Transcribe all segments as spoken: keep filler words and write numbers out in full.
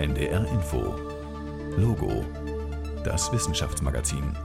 N D R Info. Logo, das Wissenschaftsmagazin.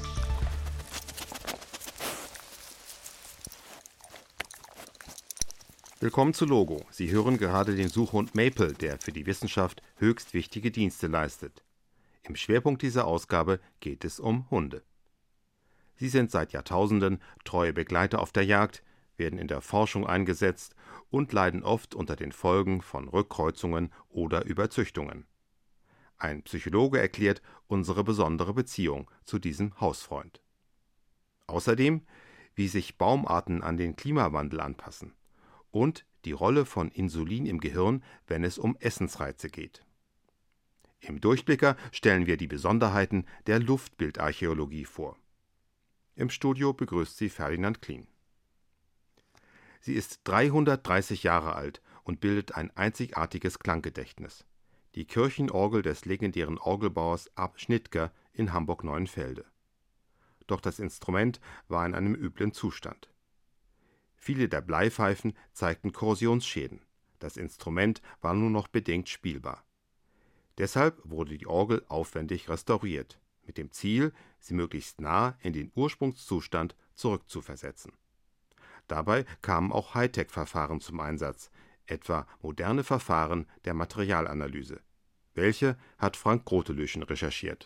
Willkommen zu Logo. Sie hören gerade den Suchhund Maple, der für die Wissenschaft höchst wichtige Dienste leistet. Im Schwerpunkt dieser Ausgabe geht es um Hunde. Sie sind seit Jahrtausenden treue Begleiter auf der Jagd, werden in der Forschung eingesetzt und leiden oft unter den Folgen von Rückkreuzungen oder Überzüchtungen. Ein Psychologe erklärt unsere besondere Beziehung zu diesem Hausfreund. Außerdem, wie sich Baumarten an den Klimawandel anpassen und die Rolle von Insulin im Gehirn, wenn es um Essensreize geht. Im Durchblicker stellen wir die Besonderheiten der Luftbildarchäologie vor. Im Studio begrüßt sie Ferdinand Klien. Sie ist dreihundertdreißig Jahre alt und bildet ein einzigartiges Klanggedächtnis. Die Kirchenorgel des legendären Orgelbauers Ab Schnitger in Hamburg-Neuenfelde. Doch das Instrument war in einem üblen Zustand. Viele der Bleipfeifen zeigten Korrosionsschäden. Das Instrument war nur noch bedingt spielbar. Deshalb wurde die Orgel aufwendig restauriert, mit dem Ziel, sie möglichst nah in den Ursprungszustand zurückzuversetzen. Dabei kamen auch Hightech-Verfahren zum Einsatz, etwa moderne Verfahren der Materialanalyse. Welche hat Frank Grotelüschen recherchiert.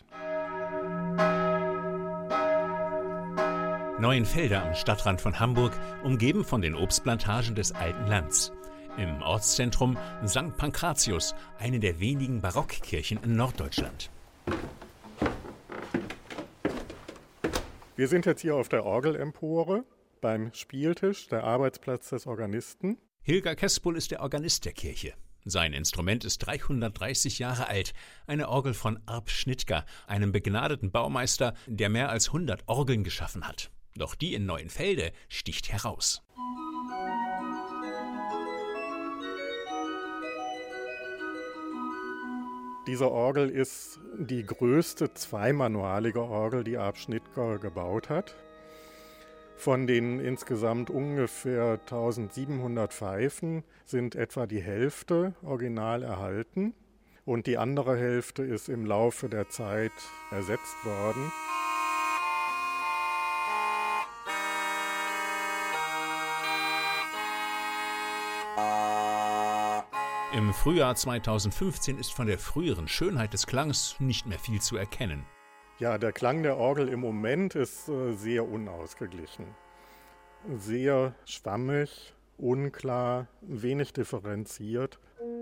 Neuenfelde am Stadtrand von Hamburg, umgeben von den Obstplantagen des alten Lands. Im Ortszentrum Sankt Pankratius, eine der wenigen Barockkirchen in Norddeutschland. Wir sind jetzt hier auf der Orgelempore beim Spieltisch, der Arbeitsplatz des Organisten. Hilger Kespul ist der Organist der Kirche. Sein Instrument ist dreihundertdreißig Jahre alt, eine Orgel von Arp Schnitger, einem begnadeten Baumeister, der mehr als hundert Orgeln geschaffen hat. Doch die in Neuenfelde sticht heraus. Diese Orgel ist die größte zweimanualige Orgel, die Arp Schnitger gebaut hat. Von den insgesamt ungefähr tausendsiebenhundert Pfeifen sind etwa die Hälfte original erhalten und die andere Hälfte ist im Laufe der Zeit ersetzt worden. Im Frühjahr zweitausendfünfzehn ist von der früheren Schönheit des Klangs nicht mehr viel zu erkennen. Ja, der Klang der Orgel im Moment ist äh, sehr unausgeglichen. Sehr schwammig, unklar, wenig differenziert.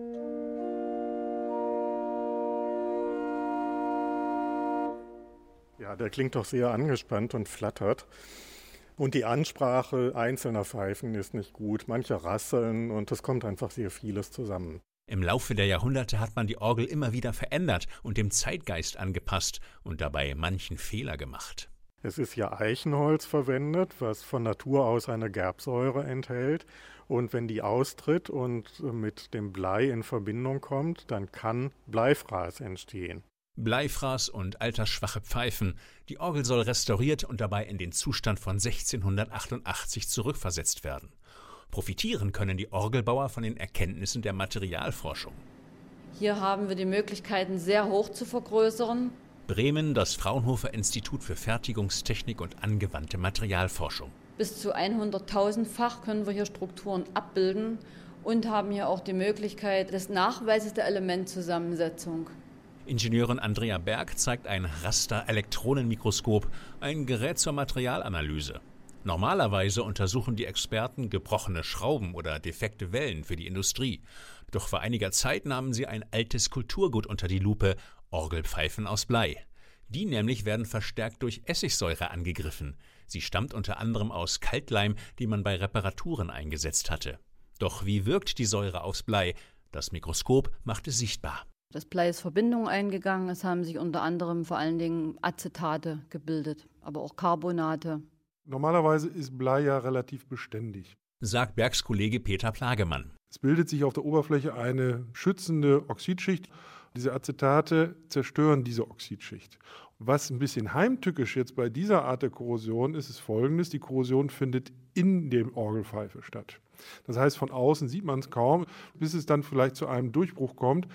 Ja, der klingt doch sehr angespannt und flattert. Und die Ansprache einzelner Pfeifen ist nicht gut. Manche rasseln und es kommt einfach sehr vieles zusammen. Im Laufe der Jahrhunderte hat man die Orgel immer wieder verändert und dem Zeitgeist angepasst und dabei manchen Fehler gemacht. Es ist ja Eichenholz verwendet, was von Natur aus eine Gerbsäure enthält. Und wenn die austritt und mit dem Blei in Verbindung kommt, dann kann Bleifraß entstehen. Bleifraß und altersschwache Pfeifen. Die Orgel soll restauriert und dabei in den Zustand von sechzehnhundertachtundachtzig zurückversetzt werden. Profitieren können die Orgelbauer von den Erkenntnissen der Materialforschung. Hier haben wir die Möglichkeiten, sehr hoch zu vergrößern. Bremen, das Fraunhofer Institut für Fertigungstechnik und angewandte Materialforschung. Bis zu hunderttausendfach können wir hier Strukturen abbilden und haben hier auch die Möglichkeit des Nachweises der Elementzusammensetzung. Ingenieurin Andrea Berg zeigt ein Raster-Elektronenmikroskop, ein Gerät zur Materialanalyse. Normalerweise untersuchen die Experten gebrochene Schrauben oder defekte Wellen für die Industrie. Doch vor einiger Zeit nahmen sie ein altes Kulturgut unter die Lupe, Orgelpfeifen aus Blei. Die nämlich werden verstärkt durch Essigsäure angegriffen. Sie stammt unter anderem aus Kaltleim, die man bei Reparaturen eingesetzt hatte. Doch wie wirkt die Säure aus Blei? Das Mikroskop macht es sichtbar. Das Blei ist Verbindungen eingegangen. Es haben sich unter anderem vor allen Dingen Acetate gebildet, aber auch Carbonate. Normalerweise ist Blei ja relativ beständig, sagt Bergs Kollege Peter Plagemann. Es bildet sich auf der Oberfläche eine schützende Oxidschicht. Diese Acetate zerstören diese Oxidschicht. Was ein bisschen heimtückisch jetzt bei dieser Art der Korrosion ist, ist Folgendes. Die Korrosion findet in der Orgelpfeife statt. Das heißt, von außen sieht man es kaum, bis es dann vielleicht zu einem Durchbruch kommt.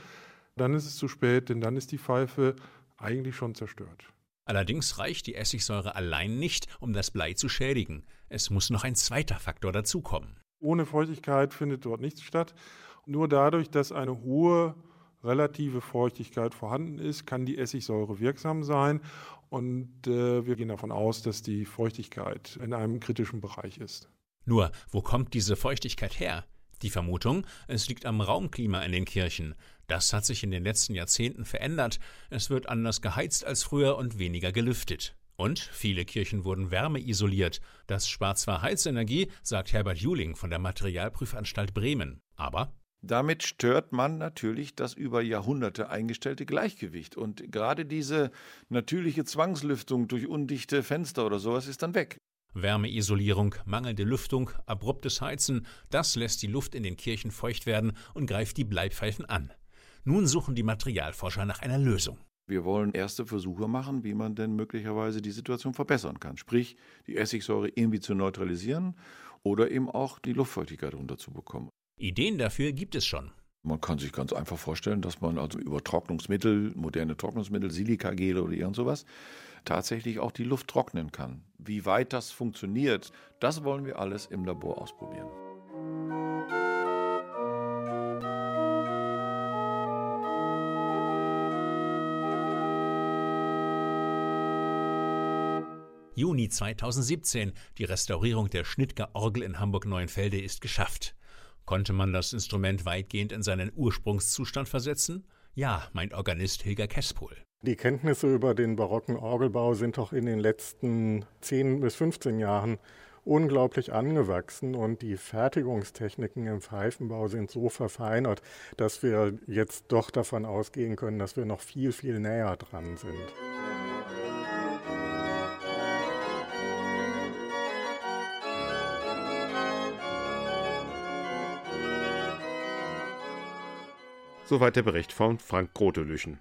dann ist es zu spät, denn dann ist die Pfeife eigentlich schon zerstört. Allerdings reicht die Essigsäure allein nicht, um das Blei zu schädigen. Es muss noch ein zweiter Faktor dazukommen. Ohne Feuchtigkeit findet dort nichts statt. Nur dadurch, dass eine hohe relative Feuchtigkeit vorhanden ist, kann die Essigsäure wirksam sein. Und äh, wir gehen davon aus, dass die Feuchtigkeit in einem kritischen Bereich ist. Nur, wo kommt diese Feuchtigkeit her? Die Vermutung, es liegt am Raumklima in den Kirchen. Das hat sich in den letzten Jahrzehnten verändert. Es wird anders geheizt als früher und weniger gelüftet. Und viele Kirchen wurden wärmeisoliert. Das spart zwar Heizenergie, sagt Herbert Juhling von der Materialprüfanstalt Bremen, aber damit stört man natürlich das über Jahrhunderte eingestellte Gleichgewicht. Und gerade diese natürliche Zwangslüftung durch undichte Fenster oder sowas ist dann weg. Wärmeisolierung, mangelnde Lüftung, abruptes Heizen, das lässt die Luft in den Kirchen feucht werden und greift die Bleipfeifen an. Nun suchen die Materialforscher nach einer Lösung. Wir wollen erste Versuche machen, wie man denn möglicherweise die Situation verbessern kann. Sprich, die Essigsäure irgendwie zu neutralisieren oder eben auch die Luftfeuchtigkeit runterzubekommen. Ideen dafür gibt es schon. Man kann sich ganz einfach vorstellen, dass man also über Trocknungsmittel, moderne Trocknungsmittel, Silikagele oder irgend sowas, tatsächlich auch die Luft trocknen kann. Wie weit das funktioniert, das wollen wir alles im Labor ausprobieren. Juni zweitausendsiebzehn. Die Restaurierung der Schnittger-Orgel in Hamburg-Neuenfelde ist geschafft. Konnte man das Instrument weitgehend in seinen Ursprungszustand versetzen? Ja, meint Organist Hilger Kespol. Die Kenntnisse über den barocken Orgelbau sind doch in den letzten zehn bis fünfzehn Jahren unglaublich angewachsen und die Fertigungstechniken im Pfeifenbau sind so verfeinert, dass wir jetzt doch davon ausgehen können, dass wir noch viel, viel näher dran sind. Soweit der Bericht von Frank Grotelüchen.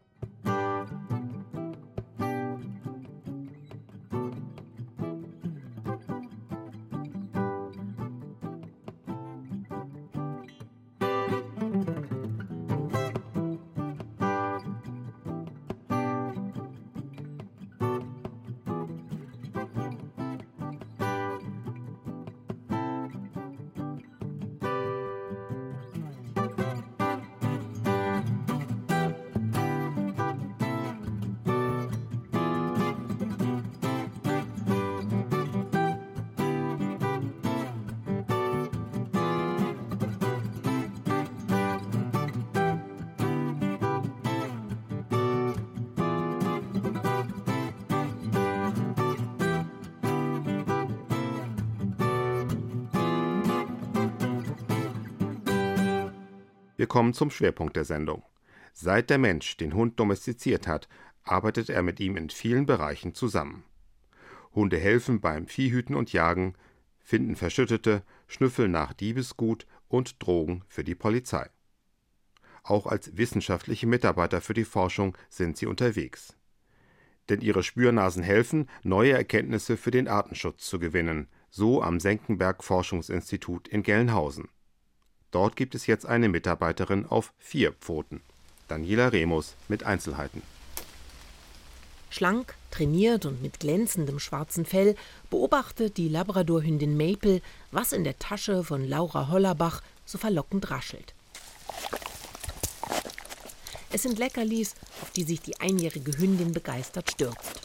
Wir kommen zum Schwerpunkt der Sendung. Seit der Mensch den Hund domestiziert hat, arbeitet er mit ihm in vielen Bereichen zusammen. Hunde helfen beim Viehhüten und Jagen, finden Verschüttete, schnüffeln nach Diebesgut und Drogen für die Polizei. Auch als wissenschaftliche Mitarbeiter für die Forschung sind sie unterwegs. Denn ihre Spürnasen helfen, neue Erkenntnisse für den Artenschutz zu gewinnen, so am Senckenberg Forschungsinstitut in Gelnhausen. Dort gibt es jetzt eine Mitarbeiterin auf vier Pfoten. Daniela Remus mit Einzelheiten. Schlank, trainiert und mit glänzendem schwarzen Fell beobachtet die Labradorhündin Maple, was in der Tasche von Laura Hollerbach so verlockend raschelt. Es sind Leckerlis, auf die sich die einjährige Hündin begeistert stürzt.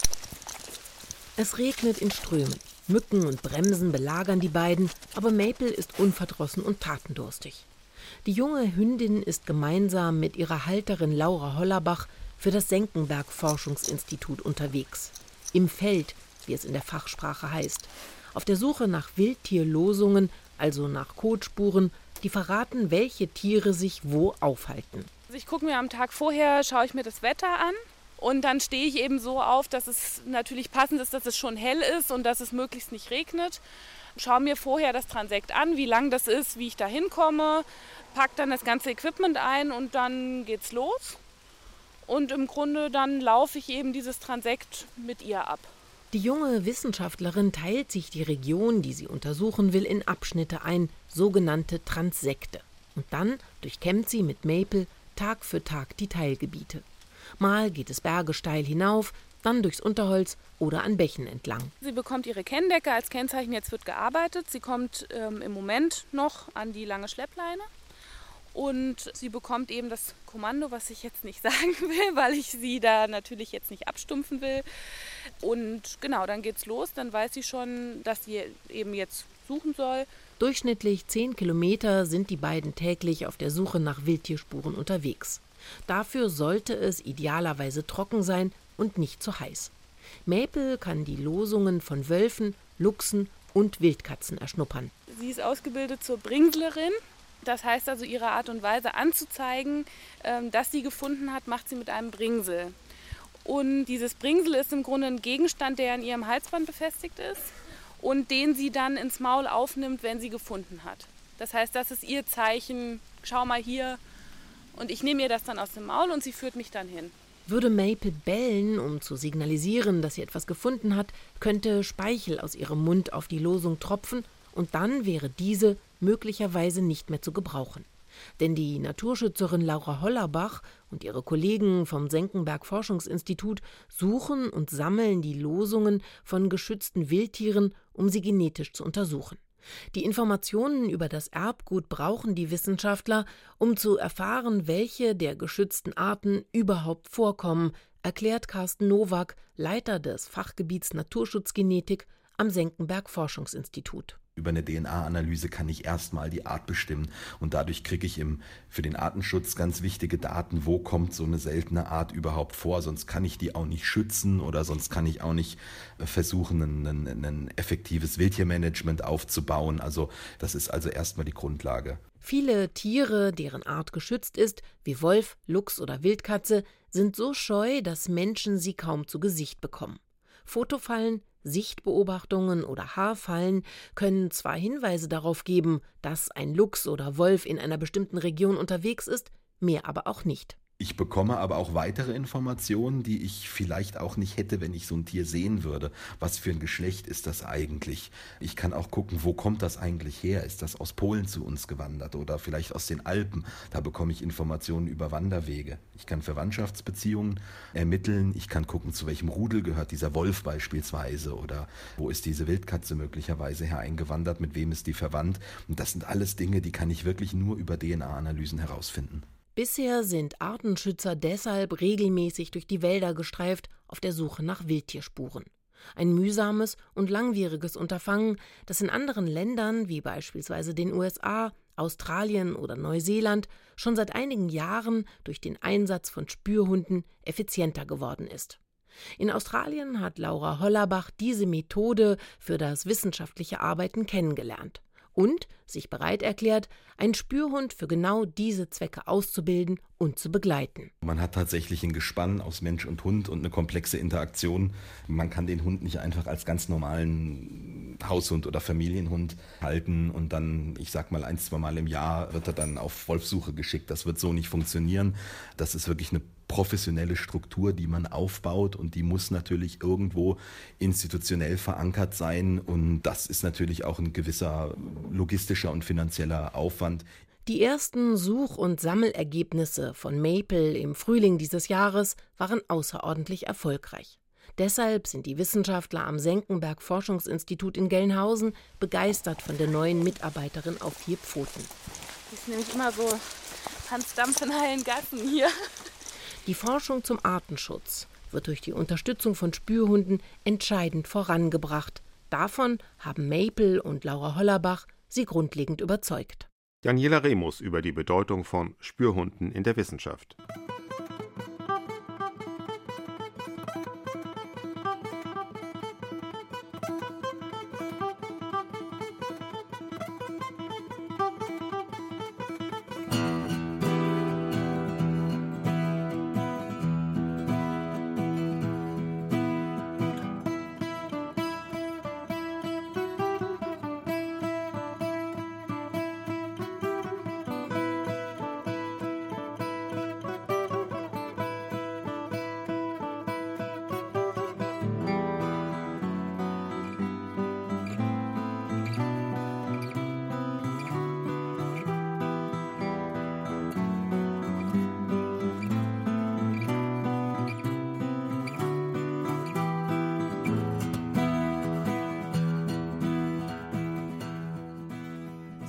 Es regnet in Strömen. Mücken und Bremsen belagern die beiden, aber Maple ist unverdrossen und tatendurstig. Die junge Hündin ist gemeinsam mit ihrer Halterin Laura Hollerbach für das Senckenberg Forschungsinstitut unterwegs. Im Feld, wie es in der Fachsprache heißt. Auf der Suche nach Wildtierlosungen, also nach Kotspuren, die verraten, welche Tiere sich wo aufhalten. Also ich gucke mir am Tag vorher, schaue ich mir das Wetter an. Und dann stehe ich eben so auf, dass es natürlich passend ist, dass es schon hell ist und dass es möglichst nicht regnet. Schaue mir vorher das Transekt an, wie lang das ist, wie ich da hinkomme, packe dann das ganze Equipment ein und dann geht's los. Und im Grunde dann laufe ich eben dieses Transekt mit ihr ab. Die junge Wissenschaftlerin teilt sich die Region, die sie untersuchen will, in Abschnitte ein, sogenannte Transekte. Und dann durchkämmt sie mit Maple Tag für Tag die Teilgebiete. Mal geht es Berge steil hinauf, dann durchs Unterholz oder an Bächen entlang. Sie bekommt ihre Kenndecke als Kennzeichen, jetzt wird gearbeitet. Sie kommt ähm, im Moment noch an die lange Schleppleine. Und sie bekommt eben das Kommando, was ich jetzt nicht sagen will, weil ich sie da natürlich jetzt nicht abstumpfen will. Und genau, dann geht's los. Dann weiß sie schon, dass sie eben jetzt suchen soll. Durchschnittlich zehn Kilometer sind die beiden täglich auf der Suche nach Wildtierspuren unterwegs. Dafür sollte es idealerweise trocken sein und nicht zu heiß. Maple kann die Losungen von Wölfen, Luchsen und Wildkatzen erschnuppern. Sie ist ausgebildet zur Bringslerin. Das heißt also, ihre Art und Weise anzuzeigen, dass sie gefunden hat, macht sie mit einem Bringsel. Und dieses Bringsel ist im Grunde ein Gegenstand, der an ihrem Halsband befestigt ist und den sie dann ins Maul aufnimmt, wenn sie gefunden hat. Das heißt, das ist ihr Zeichen, schau mal hier. Und ich nehme ihr das dann aus dem Maul und sie führt mich dann hin. Würde Maple bellen, um zu signalisieren, dass sie etwas gefunden hat, könnte Speichel aus ihrem Mund auf die Losung tropfen und dann wäre diese möglicherweise nicht mehr zu gebrauchen. Denn die Naturschützerin Laura Hollerbach und ihre Kollegen vom Senckenberg Forschungsinstitut suchen und sammeln die Losungen von geschützten Wildtieren, um sie genetisch zu untersuchen. Die Informationen über das Erbgut brauchen die Wissenschaftler, um zu erfahren, welche der geschützten Arten überhaupt vorkommen, erklärt Carsten Nowak, Leiter des Fachgebiets Naturschutzgenetik am Senckenberg Forschungsinstitut. Über eine D N A-Analyse kann ich erstmal die Art bestimmen und dadurch kriege ich im, für den Artenschutz ganz wichtige Daten, wo kommt so eine seltene Art überhaupt vor, sonst kann ich die auch nicht schützen oder sonst kann ich auch nicht versuchen, ein, ein, ein effektives Wildtiermanagement aufzubauen. Also das ist also erstmal die Grundlage. Viele Tiere, deren Art geschützt ist, wie Wolf, Luchs oder Wildkatze, sind so scheu, dass Menschen sie kaum zu Gesicht bekommen. Fotofallen, Sichtbeobachtungen oder Haarfallen können zwar Hinweise darauf geben, dass ein Luchs oder Wolf in einer bestimmten Region unterwegs ist, mehr aber auch nicht. Ich bekomme aber auch weitere Informationen, die ich vielleicht auch nicht hätte, wenn ich so ein Tier sehen würde. Was für ein Geschlecht ist das eigentlich? Ich kann auch gucken, wo kommt das eigentlich her? Ist das aus Polen zu uns gewandert oder vielleicht aus den Alpen? Da bekomme ich Informationen über Wanderwege. Ich kann Verwandtschaftsbeziehungen ermitteln. Ich kann gucken, zu welchem Rudel gehört dieser Wolf beispielsweise oder wo ist diese Wildkatze möglicherweise hereingewandert, mit wem ist die verwandt? Und das sind alles Dinge, die kann ich wirklich nur über D N A-Analysen herausfinden. Bisher sind Artenschützer deshalb regelmäßig durch die Wälder gestreift auf der Suche nach Wildtierspuren. Ein mühsames und langwieriges Unterfangen, das in anderen Ländern wie beispielsweise den U S A, Australien oder Neuseeland schon seit einigen Jahren durch den Einsatz von Spürhunden effizienter geworden ist. In Australien hat Laura Hollerbach diese Methode für das wissenschaftliche Arbeiten kennengelernt und sich bereit erklärt, einen Spürhund für genau diese Zwecke auszubilden und zu begleiten. Man hat tatsächlich ein Gespann aus Mensch und Hund und eine komplexe Interaktion. Man kann den Hund nicht einfach als ganz normalen Haushund oder Familienhund halten und dann, ich sag mal, ein, zwei Mal im Jahr wird er dann auf Wolfsuche geschickt. Das wird so nicht funktionieren. Das ist wirklich eine professionelle Struktur, die man aufbaut und die muss natürlich irgendwo institutionell verankert sein und das ist natürlich auch ein gewisser logistischer und finanzieller Aufwand. Die ersten Such- und Sammelergebnisse von Maple im Frühling dieses Jahres waren außerordentlich erfolgreich. Deshalb sind die Wissenschaftler am Senckenberg Forschungsinstitut in Gelnhausen begeistert von der neuen Mitarbeiterin auf vier Pfoten. Die ist nämlich immer so Hans Dampf in heilen Gassen hier. Die Forschung zum Artenschutz wird durch die Unterstützung von Spürhunden entscheidend vorangebracht. Davon haben Maple und Laura Hollerbach sie grundlegend überzeugt. Daniela Remus über die Bedeutung von Spürhunden in der Wissenschaft.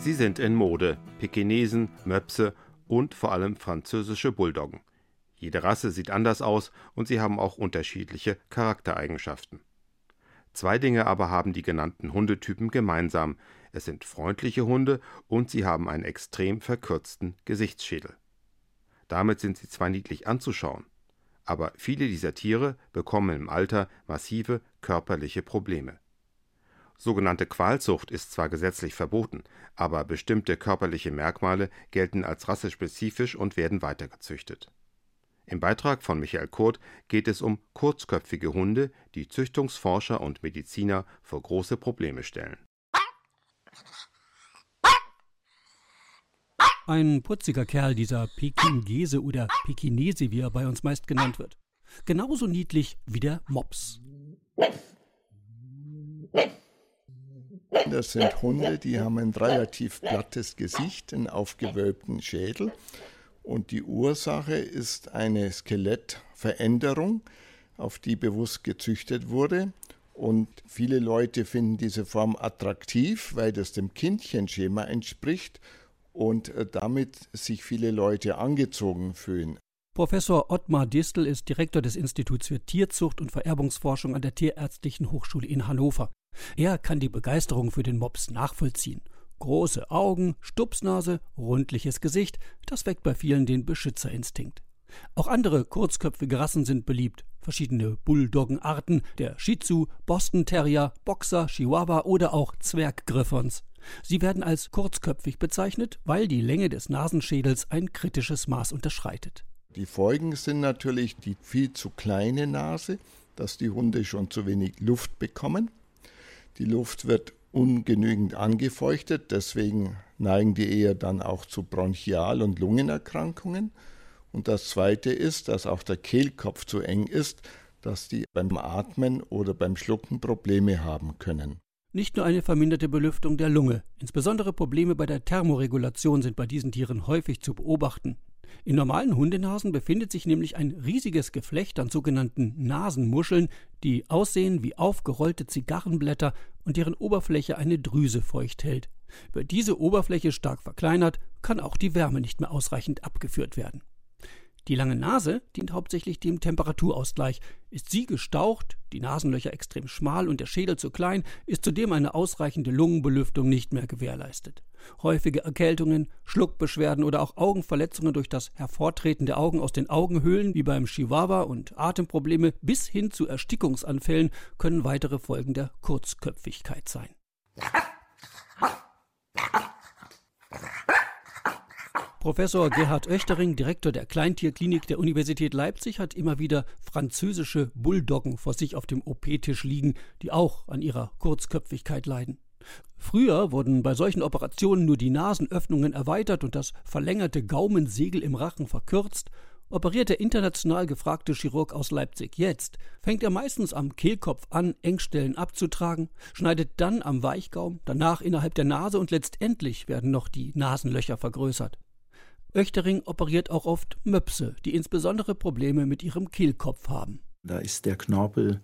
Sie sind in Mode: Pekinesen, Möpse und vor allem französische Bulldoggen. Jede Rasse sieht anders aus und sie haben auch unterschiedliche Charaktereigenschaften. Zwei Dinge aber haben die genannten Hundetypen gemeinsam: Es sind freundliche Hunde und sie haben einen extrem verkürzten Gesichtsschädel. Damit sind sie zwar niedlich anzuschauen, aber viele dieser Tiere bekommen im Alter massive körperliche Probleme. Sogenannte Qualzucht ist zwar gesetzlich verboten, aber bestimmte körperliche Merkmale gelten als rassespezifisch und werden weitergezüchtet. Im Beitrag von Michael Kurt geht es um kurzköpfige Hunde, die Züchtungsforscher und Mediziner vor große Probleme stellen. Ein putziger Kerl, dieser Pekingese oder Pekinese, wie er bei uns meist genannt wird. Genauso niedlich wie der Mops. Das sind Hunde, die haben ein relativ plattes Gesicht, einen aufgewölbten Schädel. Und die Ursache ist eine Skelettveränderung, auf die bewusst gezüchtet wurde. Und viele Leute finden diese Form attraktiv, weil das dem Kindchenschema entspricht und damit sich viele Leute angezogen fühlen. Professor Ottmar Distel ist Direktor des Instituts für Tierzucht und Vererbungsforschung an der Tierärztlichen Hochschule in Hannover. Er kann die Begeisterung für den Mops nachvollziehen. Große Augen, Stupsnase, rundliches Gesicht, das weckt bei vielen den Beschützerinstinkt. Auch andere kurzköpfige Rassen sind beliebt. Verschiedene Bulldoggenarten, der Shih Tzu, Boston Terrier, Boxer, Chihuahua oder auch Zwerggriffons. Sie werden als kurzköpfig bezeichnet, weil die Länge des Nasenschädels ein kritisches Maß unterschreitet. Die Folgen sind natürlich die viel zu kleine Nase, dass die Hunde schon zu wenig Luft bekommen. Die Luft wird ungenügend angefeuchtet, deswegen neigen die eher dann auch zu Bronchial- und Lungenerkrankungen. Und das Zweite ist, dass auch der Kehlkopf zu eng ist, dass die beim Atmen oder beim Schlucken Probleme haben können. Nicht nur eine verminderte Belüftung der Lunge, insbesondere Probleme bei der Thermoregulation sind bei diesen Tieren häufig zu beobachten. In normalen Hundenasen befindet sich nämlich ein riesiges Geflecht an sogenannten Nasenmuscheln, die aussehen wie aufgerollte Zigarrenblätter und deren Oberfläche eine Drüse feucht hält. Wird diese Oberfläche stark verkleinert, kann auch die Wärme nicht mehr ausreichend abgeführt werden. Die lange Nase dient hauptsächlich dem Temperaturausgleich. Ist sie gestaucht, die Nasenlöcher extrem schmal und der Schädel zu klein, ist zudem eine ausreichende Lungenbelüftung nicht mehr gewährleistet. Häufige Erkältungen, Schluckbeschwerden oder auch Augenverletzungen durch das Hervortreten der Augen aus den Augenhöhlen, wie beim Chihuahua, und Atemprobleme bis hin zu Erstickungsanfällen können weitere Folgen der Kurzköpfigkeit sein. Professor Gerhard Oechtering, Direktor der Kleintierklinik der Universität Leipzig, hat immer wieder französische Bulldoggen vor sich auf dem O P-Tisch liegen, die auch an ihrer Kurzköpfigkeit leiden. Früher wurden bei solchen Operationen nur die Nasenöffnungen erweitert und das verlängerte Gaumensegel im Rachen verkürzt. Operiert der international gefragte Chirurg aus Leipzig jetzt, fängt er meistens am Kehlkopf an, Engstellen abzutragen, schneidet dann am Weichgaum, danach innerhalb der Nase und letztendlich werden noch die Nasenlöcher vergrößert. Oechtering operiert auch oft Möpse, die insbesondere Probleme mit ihrem Kehlkopf haben. Da ist der Knorpel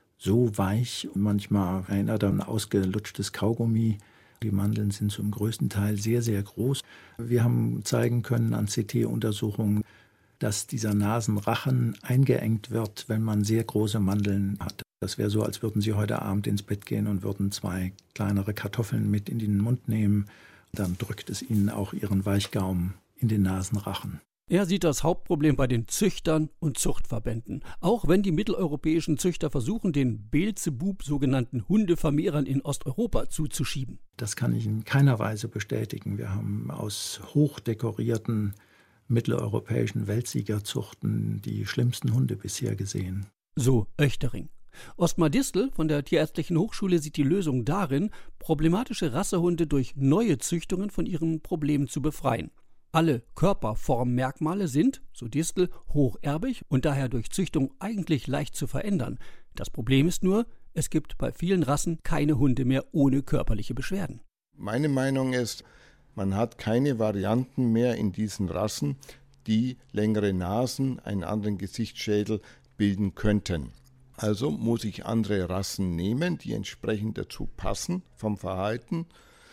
so weich und manchmal erinnert er an ausgelutschtes Kaugummi. Die Mandeln sind zum größten Teil sehr, sehr groß. Wir haben zeigen können an C T-Untersuchungen, dass dieser Nasenrachen eingeengt wird, wenn man sehr große Mandeln hat. Das wäre so, als würden Sie heute Abend ins Bett gehen und würden zwei kleinere Kartoffeln mit in den Mund nehmen. Dann drückt es Ihnen auch Ihren Weichgaumen in den Nasenrachen. Er sieht das Hauptproblem bei den Züchtern und Zuchtverbänden. Auch wenn die mitteleuropäischen Züchter versuchen, den Beelzebub sogenannten Hundevermehrern in Osteuropa zuzuschieben. Das kann ich in keiner Weise bestätigen. Wir haben aus hochdekorierten mitteleuropäischen Weltsiegerzuchten die schlimmsten Hunde bisher gesehen. So Oechtering. Ottmar Distel von der Tierärztlichen Hochschule sieht die Lösung darin, problematische Rassehunde durch neue Züchtungen von ihren Problemen zu befreien. Alle Körperformmerkmale sind, so Distel, hocherbig und daher durch Züchtung eigentlich leicht zu verändern. Das Problem ist nur, es gibt bei vielen Rassen keine Hunde mehr ohne körperliche Beschwerden. Meine Meinung ist, man hat keine Varianten mehr in diesen Rassen, die längere Nasen, einen anderen Gesichtsschädel bilden könnten. Also muss ich andere Rassen nehmen, die entsprechend dazu passen vom Verhalten.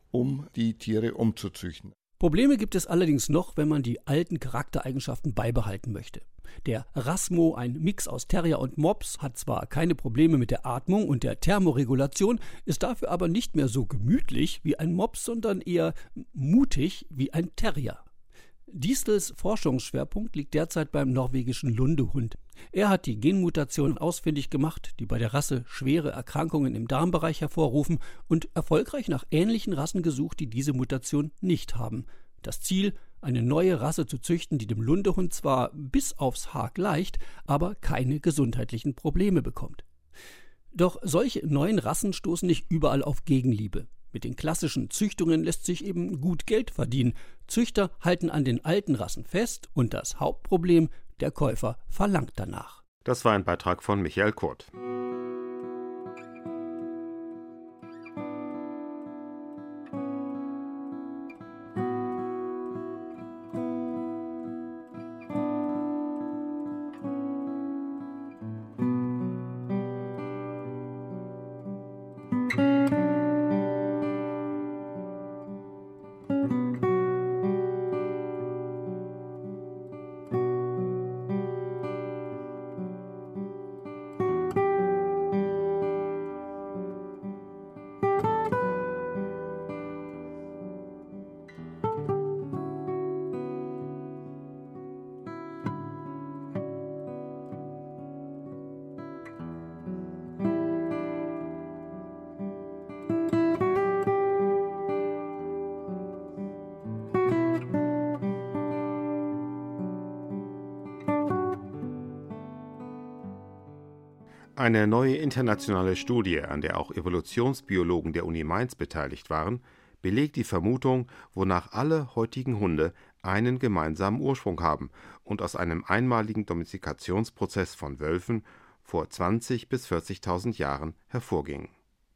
um die Tiere umzuzüchten. Probleme gibt es allerdings noch, wenn man die alten Charaktereigenschaften beibehalten möchte. Der Rasmo, ein Mix aus Terrier und Mops, hat zwar keine Probleme mit der Atmung und der Thermoregulation, ist dafür aber nicht mehr so gemütlich wie ein Mops, sondern eher mutig wie ein Terrier. Distels Forschungsschwerpunkt liegt derzeit beim norwegischen Lundehund. Er hat die Genmutationen ausfindig gemacht, die bei der Rasse schwere Erkrankungen im Darmbereich hervorrufen, und erfolgreich nach ähnlichen Rassen gesucht, die diese Mutation nicht haben. Das Ziel: eine neue Rasse zu züchten, die dem Lundehund zwar bis aufs Haar gleicht, aber keine gesundheitlichen Probleme bekommt. Doch solche neuen Rassen stoßen nicht überall auf Gegenliebe. Mit den klassischen Züchtungen lässt sich eben gut Geld verdienen. Züchter halten an den alten Rassen fest und das Hauptproblem: der Käufer verlangt danach. Das war ein Beitrag von Michael Kurt. Eine neue internationale Studie, an der auch Evolutionsbiologen der Uni Mainz beteiligt waren, belegt die Vermutung, wonach alle heutigen Hunde einen gemeinsamen Ursprung haben und aus einem einmaligen Domestikationsprozess von Wölfen vor zwanzigtausend bis vierzigtausend Jahren hervorgingen.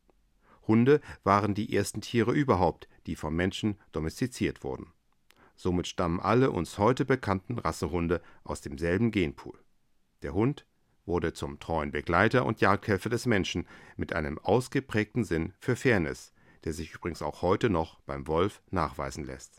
Hunde waren die ersten Tiere überhaupt, die vom Menschen domestiziert wurden. Somit stammen alle uns heute bekannten Rassehunde aus demselben Genpool. Der Hund wurde zum treuen Begleiter und Jagdhelfer des Menschen mit einem ausgeprägten Sinn für Fairness, der sich übrigens auch heute noch beim Wolf nachweisen lässt.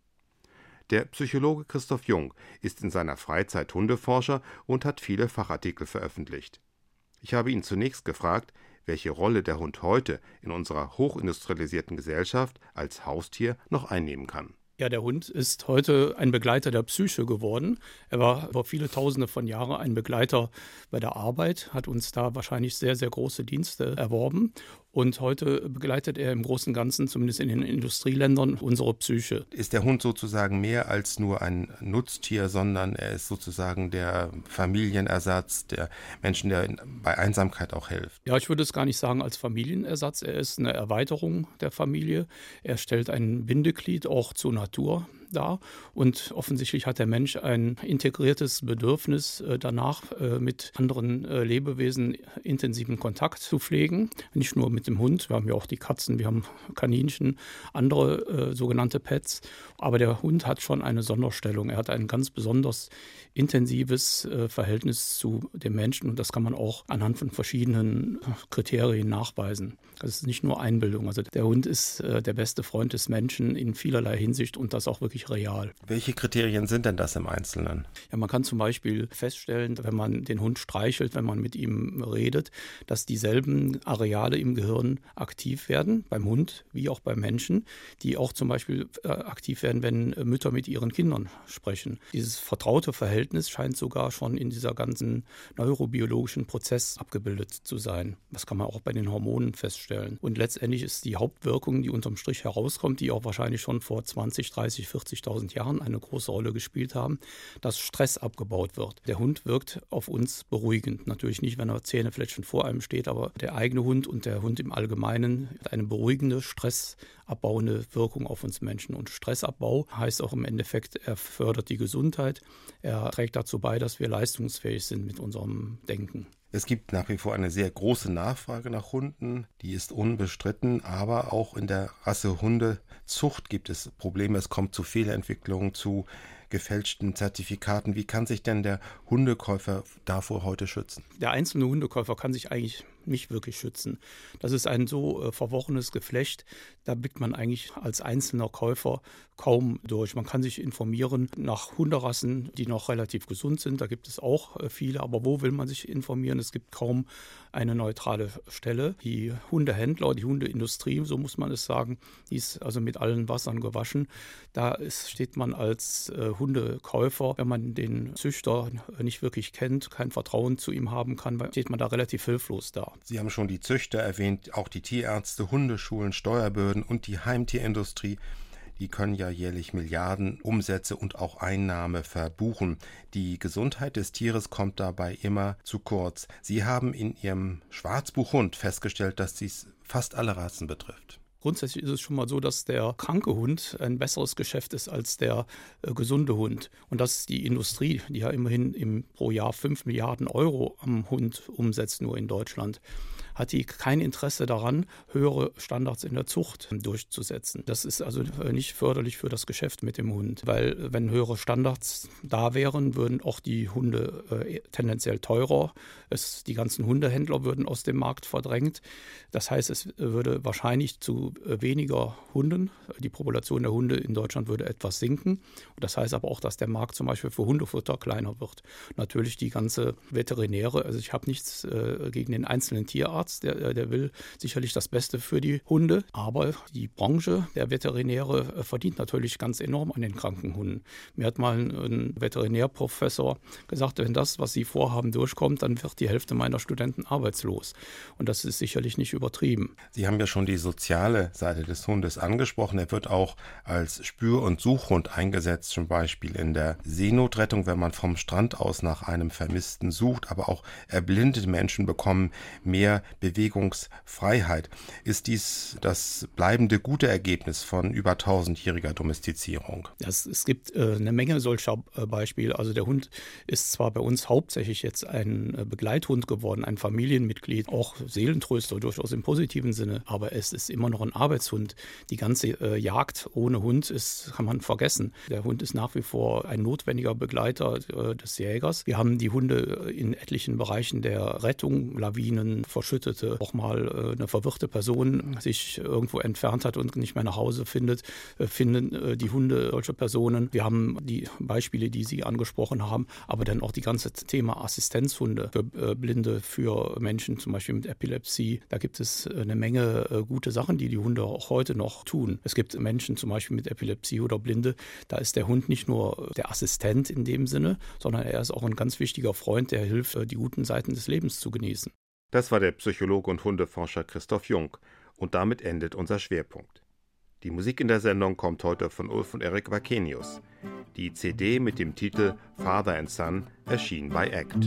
Der Psychologe Christoph Jung ist in seiner Freizeit Hundeforscher und hat viele Fachartikel veröffentlicht. Ich habe ihn zunächst gefragt, welche Rolle der Hund heute in unserer hochindustrialisierten Gesellschaft als Haustier noch einnehmen kann. Ja, der Hund ist heute ein Begleiter der Psyche geworden. Er war über viele Tausende von Jahren ein Begleiter bei der Arbeit, hat uns da wahrscheinlich sehr, sehr große Dienste erworben. Und heute begleitet er im Großen und Ganzen, zumindest in den Industrieländern, unsere Psyche. Ist der Hund sozusagen mehr als nur ein Nutztier, sondern er ist sozusagen der Familienersatz, der Menschen, der bei Einsamkeit auch hilft? Ja, ich würde es gar nicht sagen als Familienersatz. Er ist eine Erweiterung der Familie. Er stellt ein Bindeglied auch zur Natur dar. Und offensichtlich hat der Mensch ein integriertes Bedürfnis danach, mit anderen Lebewesen intensiven Kontakt zu pflegen. Nicht nur mit dem Hund, wir haben ja auch die Katzen, wir haben Kaninchen, andere äh, sogenannte Pets. Aber der Hund hat schon eine Sonderstellung. Er hat ein ganz besonders intensives äh, Verhältnis zu dem Menschen und das kann man auch anhand von verschiedenen Kriterien nachweisen. Das ist nicht nur Einbildung. Also der Hund ist äh, der beste Freund des Menschen in vielerlei Hinsicht und das auch wirklich real. Welche Kriterien sind denn das im Einzelnen? Ja, man kann zum Beispiel feststellen, wenn man den Hund streichelt, wenn man mit ihm redet, dass dieselben Areale im Gehirn aktiv werden, beim Hund wie auch beim Menschen, die auch zum Beispiel äh, aktiv werden, wenn äh, Mütter mit ihren Kindern sprechen. Dieses vertraute Verhältnis scheint sogar schon in dieser ganzen neurobiologischen Prozess abgebildet zu sein. Das kann man auch bei den Hormonen feststellen. Und letztendlich ist die Hauptwirkung, die unterm Strich herauskommt, die auch wahrscheinlich schon vor zwanzig, dreißig, vierzigtausend Jahren eine große Rolle gespielt haben, dass Stress abgebaut wird. Der Hund wirkt auf uns beruhigend. Natürlich nicht, wenn er zähnefletschend vor einem steht, aber der eigene Hund und der Hund im Allgemeinen hat eine beruhigende, stressabbauende Wirkung auf uns Menschen. Und Stressabbau heißt auch im Endeffekt, er fördert die Gesundheit, er trägt dazu bei, dass wir leistungsfähig sind mit unserem Denken. Es gibt nach wie vor eine sehr große Nachfrage nach Hunden, die ist unbestritten, aber auch in der Rasse Hundezucht gibt es Probleme. Es kommt zu Fehlentwicklungen, zu gefälschten Zertifikaten. Wie kann sich denn der Hundekäufer davor heute schützen? Der einzelne Hundekäufer kann sich eigentlich nicht wirklich schützen. Das ist ein so äh, verworrenes Geflecht, da blickt man eigentlich als einzelner Käufer kaum durch. Man kann sich informieren nach Hunderassen, die noch relativ gesund sind. Da gibt es auch äh, viele, aber wo will man sich informieren? Es gibt kaum eine neutrale Stelle. Die Hundehändler, die Hundeindustrie, so muss man es sagen, die ist also mit allen Wassern gewaschen. Da ist, steht man als äh, Hundekäufer, wenn man den Züchter nicht wirklich kennt, kein Vertrauen zu ihm haben kann, steht man da relativ hilflos da. Sie haben schon die Züchter erwähnt, auch die Tierärzte, Hundeschulen, Steuerbehörden und die Heimtierindustrie. Die können ja jährlich Milliarden Umsätze und auch Einnahme verbuchen. Die Gesundheit des Tieres kommt dabei immer zu kurz. Sie haben in Ihrem Schwarzbuch Hund festgestellt, dass dies fast alle Rassen betrifft. Grundsätzlich ist es schon mal so, dass der kranke Hund ein besseres Geschäft ist als der äh, gesunde Hund. Und dass die Industrie, die ja immerhin im, pro Jahr fünf Milliarden Euro am Hund umsetzt, nur in Deutschland, hat die kein Interesse daran, höhere Standards in der Zucht durchzusetzen. Das ist also nicht förderlich für das Geschäft mit dem Hund, weil wenn höhere Standards da wären, würden auch die Hunde äh, tendenziell teurer. Es, die ganzen Hundehändler würden aus dem Markt verdrängt. Das heißt, es würde wahrscheinlich zu äh, weniger Hunden, die Population der Hunde in Deutschland würde etwas sinken. Das heißt aber auch, dass der Markt zum Beispiel für Hundefutter kleiner wird. Natürlich die ganze Veterinäre, also ich habe nichts äh, gegen den einzelnen Tierarzt, Der, der will sicherlich das Beste für die Hunde, aber die Branche der Veterinäre verdient natürlich ganz enorm an den kranken Hunden. Mir hat mal ein Veterinärprofessor gesagt, wenn das, was Sie vorhaben, durchkommt, dann wird die Hälfte meiner Studenten arbeitslos. Und das ist sicherlich nicht übertrieben. Sie haben ja schon die soziale Seite des Hundes angesprochen. Er wird auch als Spür- und Suchhund eingesetzt, zum Beispiel in der Seenotrettung, wenn man vom Strand aus nach einem Vermissten sucht. Aber auch erblindete Menschen bekommen mehr Bewegungsfreiheit. Ist dies das bleibende gute Ergebnis von über tausendjähriger Domestizierung? Das, es gibt äh, eine Menge solcher äh, Beispiele. Also der Hund ist zwar bei uns hauptsächlich jetzt ein äh, Begleithund geworden, ein Familienmitglied, auch Seelentröster durchaus im positiven Sinne, aber es ist immer noch ein Arbeitshund. Die ganze äh, Jagd ohne Hund ist, kann man vergessen. Der Hund ist nach wie vor ein notwendiger Begleiter äh, des Jägers. Wir haben die Hunde in etlichen Bereichen der Rettung, Lawinen, Verschüttete, auch mal äh, eine verwirrte Person sich irgendwo entfernt hat und nicht mehr nach Hause findet, äh, finden äh, die Hunde solche Personen. Wir haben die Beispiele, die Sie angesprochen haben, aber dann auch die ganze Thema Assistenzhunde für äh, Blinde, für Menschen zum Beispiel mit Epilepsie. Da gibt es äh, eine Menge äh, gute Sachen, die die Hunde auch heute noch tun. Es gibt Menschen zum Beispiel mit Epilepsie oder Blinde, da ist der Hund nicht nur der Assistent in dem Sinne, sondern er ist auch ein ganz wichtiger Freund, der hilft, äh, die guten Seiten des Lebens zu genießen. Das war der Psychologe und Hundeforscher Christoph Jung. Und damit endet unser Schwerpunkt. Die Musik in der Sendung kommt heute von Ulf und Erik Wakenius. Die C D mit dem Titel Father and Son erschien bei Act.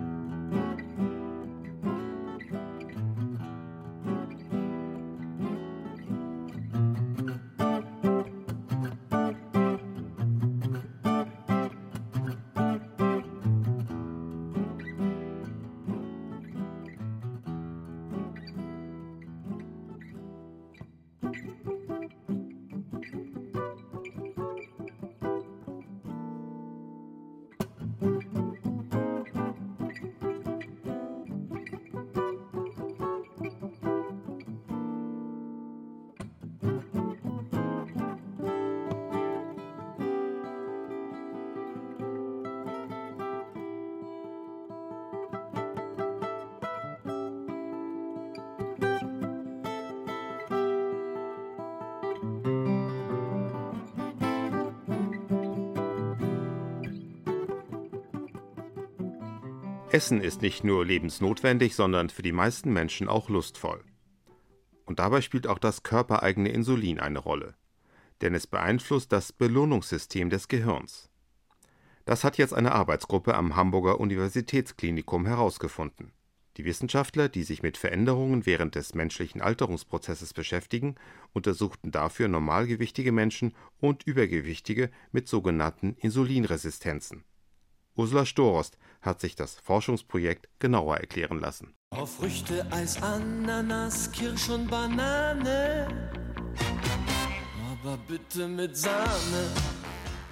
Essen ist nicht nur lebensnotwendig, sondern für die meisten Menschen auch lustvoll. Und dabei spielt auch das körpereigene Insulin eine Rolle. Denn es beeinflusst das Belohnungssystem des Gehirns. Das hat jetzt eine Arbeitsgruppe am Hamburger Universitätsklinikum herausgefunden. Die Wissenschaftler, die sich mit Veränderungen während des menschlichen Alterungsprozesses beschäftigen, untersuchten dafür normalgewichtige Menschen und Übergewichtige mit sogenannten Insulinresistenzen. Ursula Storost hat sich das Forschungsprojekt genauer erklären lassen. Auf Früchte, Eis, Ananas, Kirsch und Banane, aber bitte mit Sahne.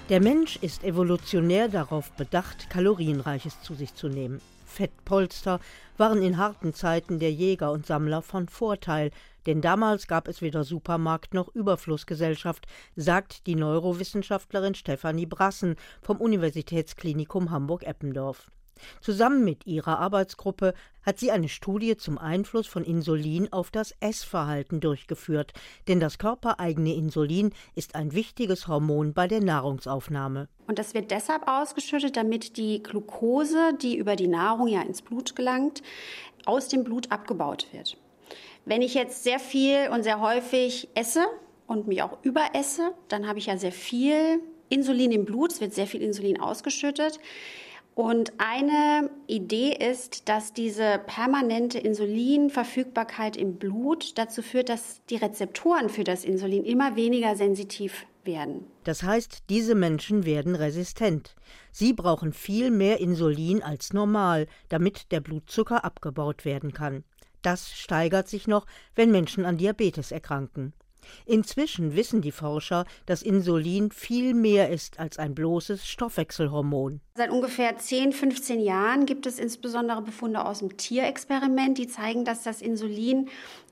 Der Mensch ist evolutionär darauf bedacht, Kalorienreiches zu sich zu nehmen. Fettpolster waren in harten Zeiten der Jäger und Sammler von Vorteil, denn damals gab es weder Supermarkt noch Überflussgesellschaft, sagt die Neurowissenschaftlerin Stefanie Brassen vom Universitätsklinikum Hamburg-Eppendorf. Zusammen mit ihrer Arbeitsgruppe hat sie eine Studie zum Einfluss von Insulin auf das Essverhalten durchgeführt, denn das körpereigene Insulin ist ein wichtiges Hormon bei der Nahrungsaufnahme. Und das wird deshalb ausgeschüttet, damit die Glucose, die über die Nahrung ja ins Blut gelangt, aus dem Blut abgebaut wird. Wenn ich jetzt sehr viel und sehr häufig esse und mich auch überesse, dann habe ich ja sehr viel Insulin im Blut, es wird sehr viel Insulin ausgeschüttet. Und eine Idee ist, dass diese permanente Insulinverfügbarkeit im Blut dazu führt, dass die Rezeptoren für das Insulin immer weniger sensitiv werden. Das heißt, diese Menschen werden resistent. Sie brauchen viel mehr Insulin als normal, damit der Blutzucker abgebaut werden kann. Das steigert sich noch, wenn Menschen an Diabetes erkranken. Inzwischen wissen die Forscher, dass Insulin viel mehr ist als ein bloßes Stoffwechselhormon. Seit ungefähr zehn, fünfzehn Jahren gibt es insbesondere Befunde aus dem Tierexperiment, die zeigen, dass das Insulin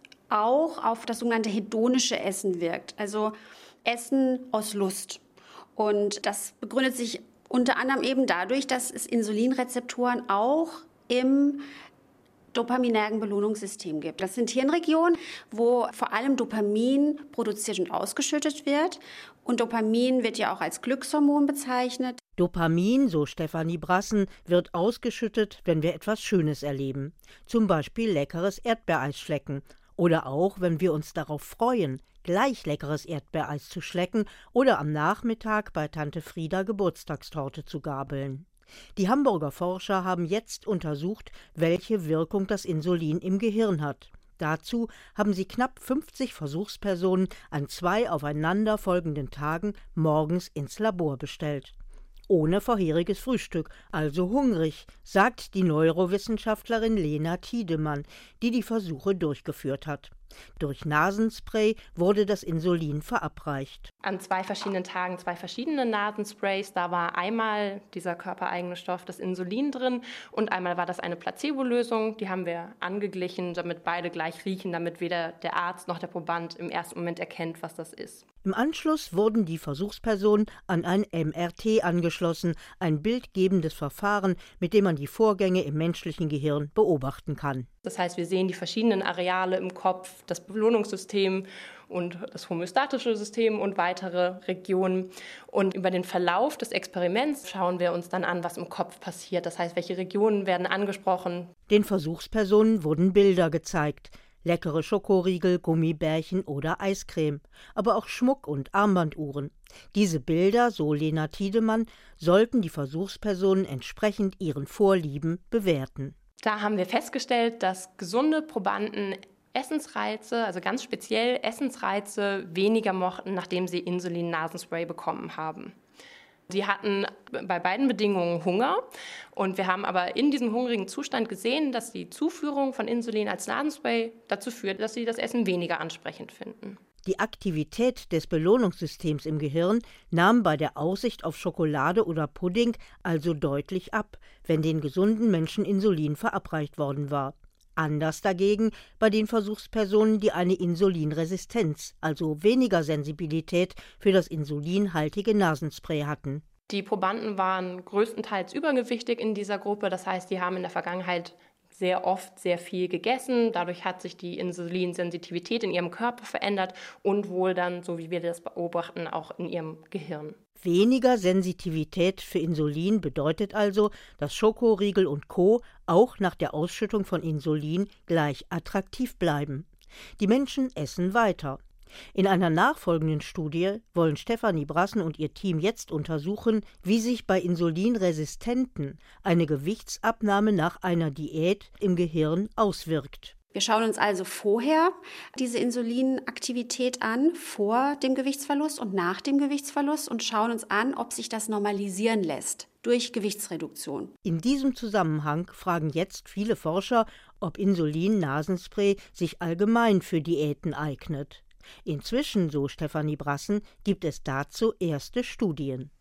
auch auf das sogenannte hedonische Essen wirkt, also Essen aus Lust. Und das begründet sich unter anderem eben dadurch, dass es Insulinrezeptoren auch im dopaminergen Belohnungssystem gibt. Das sind Hirnregionen, wo vor allem Dopamin produziert und ausgeschüttet wird. Und Dopamin wird ja auch als Glückshormon bezeichnet. Dopamin, so Stefanie Brassen, wird ausgeschüttet, wenn wir etwas Schönes erleben. Zum Beispiel leckeres Erdbeereis schlecken. Oder auch, wenn wir uns darauf freuen, gleich leckeres Erdbeereis zu schlecken oder am Nachmittag bei Tante Frieda Geburtstagstorte zu gabeln. Die Hamburger Forscher haben jetzt untersucht, welche Wirkung das Insulin im Gehirn hat. Dazu haben sie knapp fünfzig Versuchspersonen an zwei aufeinanderfolgenden Tagen morgens ins Labor bestellt. Ohne vorheriges Frühstück, also hungrig, sagt die Neurowissenschaftlerin Lena Tiedemann, die die Versuche durchgeführt hat. Durch Nasenspray wurde das Insulin verabreicht. An zwei verschiedenen Tagen zwei verschiedene Nasensprays. Da war einmal dieser körpereigene Stoff, das Insulin drin, und einmal war das eine Placebo-Lösung. Die haben wir angeglichen, damit beide gleich riechen, damit weder der Arzt noch der Proband im ersten Moment erkennt, was das ist. Im Anschluss wurden die Versuchspersonen an ein M R T angeschlossen, ein bildgebendes Verfahren, mit dem man die Vorgänge im menschlichen Gehirn beobachten kann. Das heißt, wir sehen die verschiedenen Areale im Kopf, das Belohnungssystem und das homöostatische System und weitere Regionen. Und über den Verlauf des Experiments schauen wir uns dann an, was im Kopf passiert. Das heißt, welche Regionen werden angesprochen. Den Versuchspersonen wurden Bilder gezeigt. Leckere Schokoriegel, Gummibärchen oder Eiscreme, aber auch Schmuck und Armbanduhren. Diese Bilder, so Lena Tiedemann, sollten die Versuchspersonen entsprechend ihren Vorlieben bewerten. Da haben wir festgestellt, dass gesunde Probanden Essensreize, also ganz speziell Essensreize, weniger mochten, nachdem sie Insulin-Nasenspray bekommen haben. Sie hatten bei beiden Bedingungen Hunger, und wir haben aber in diesem hungrigen Zustand gesehen, dass die Zuführung von Insulin als Nasenspray dazu führt, dass sie das Essen weniger ansprechend finden. Die Aktivität des Belohnungssystems im Gehirn nahm bei der Aussicht auf Schokolade oder Pudding also deutlich ab, wenn den gesunden Menschen Insulin verabreicht worden war. Anders dagegen bei den Versuchspersonen, die eine Insulinresistenz, also weniger Sensibilität für das insulinhaltige Nasenspray hatten. Die Probanden waren größtenteils übergewichtig in dieser Gruppe, das heißt, die haben in der Vergangenheit sehr oft sehr viel gegessen. Dadurch hat sich die Insulinsensitivität in ihrem Körper verändert und wohl dann, so wie wir das beobachten, auch in ihrem Gehirn. Weniger Sensitivität für Insulin bedeutet also, dass Schokoriegel und Co. auch nach der Ausschüttung von Insulin gleich attraktiv bleiben. Die Menschen essen weiter. In einer nachfolgenden Studie wollen Stefanie Brassen und ihr Team jetzt untersuchen, wie sich bei Insulinresistenten eine Gewichtsabnahme nach einer Diät im Gehirn auswirkt. Wir schauen uns also vorher diese Insulinaktivität an, vor dem Gewichtsverlust und nach dem Gewichtsverlust, und schauen uns an, ob sich das normalisieren lässt durch Gewichtsreduktion. In diesem Zusammenhang fragen jetzt viele Forscher, ob Insulin-Nasenspray sich allgemein für Diäten eignet. Inzwischen, so Stefanie Brassen, gibt es dazu erste Studien.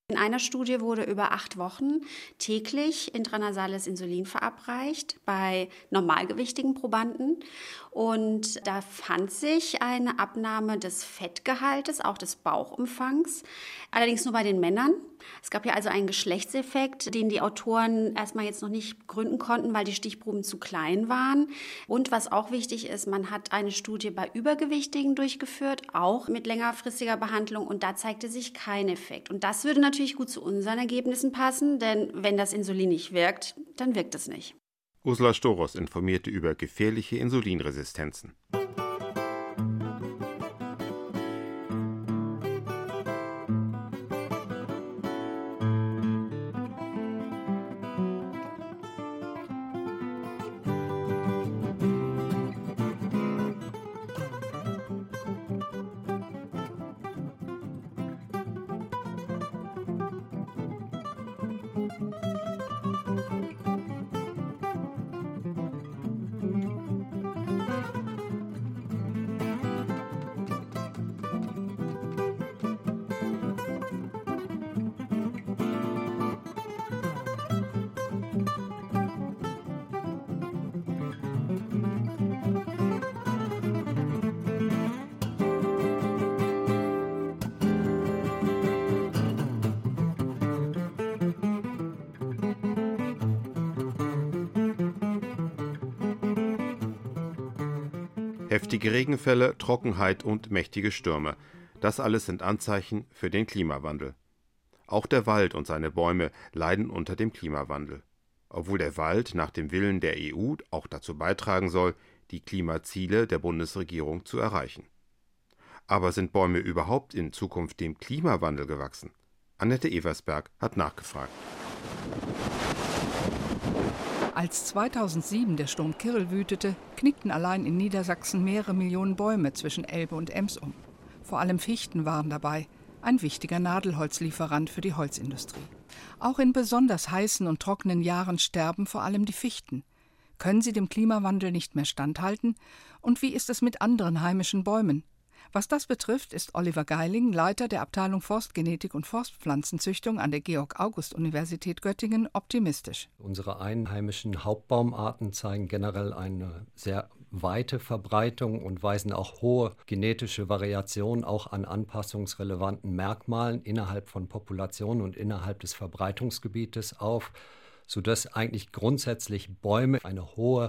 In einer Studie wurde über acht Wochen täglich intranasales Insulin verabreicht bei normalgewichtigen Probanden. Und da fand sich eine Abnahme des Fettgehaltes, auch des Bauchumfangs, allerdings nur bei den Männern. Es gab ja also einen Geschlechtseffekt, den die Autoren erstmal jetzt noch nicht begründen konnten, weil die Stichproben zu klein waren. Und was auch wichtig ist, man hat eine Studie bei Übergewichtigen durchgeführt, auch mit längerfristiger Behandlung, und da zeigte sich kein Effekt. Und das würde natürlich gut zu unseren Ergebnissen passen, denn wenn das Insulin nicht wirkt, dann wirkt es nicht. Ursula Storos informierte über gefährliche Insulinresistenzen. Heftige Regenfälle, Trockenheit und mächtige Stürme. Das alles sind Anzeichen für den Klimawandel. Auch der Wald und seine Bäume leiden unter dem Klimawandel. Obwohl der Wald nach dem Willen der E U auch dazu beitragen soll, die Klimaziele der Bundesregierung zu erreichen. Aber sind Bäume überhaupt in Zukunft dem Klimawandel gewachsen? Annette Eversberg hat nachgefragt. Als zweitausendsieben der Sturm Kyrill wütete, knickten allein in Niedersachsen mehrere Millionen Bäume zwischen Elbe und Ems um. Vor allem Fichten waren dabei, ein wichtiger Nadelholzlieferant für die Holzindustrie. Auch in besonders heißen und trockenen Jahren sterben vor allem die Fichten. Können sie dem Klimawandel nicht mehr standhalten? Und wie ist es mit anderen heimischen Bäumen? Was das betrifft, ist Oliver Geiling, Leiter der Abteilung Forstgenetik und Forstpflanzenzüchtung an der Georg-August-Universität Göttingen, optimistisch. Unsere einheimischen Hauptbaumarten zeigen generell eine sehr weite Verbreitung und weisen auch hohe genetische Variationen auch an anpassungsrelevanten Merkmalen innerhalb von Populationen und innerhalb des Verbreitungsgebietes auf, sodass eigentlich grundsätzlich Bäume eine hohe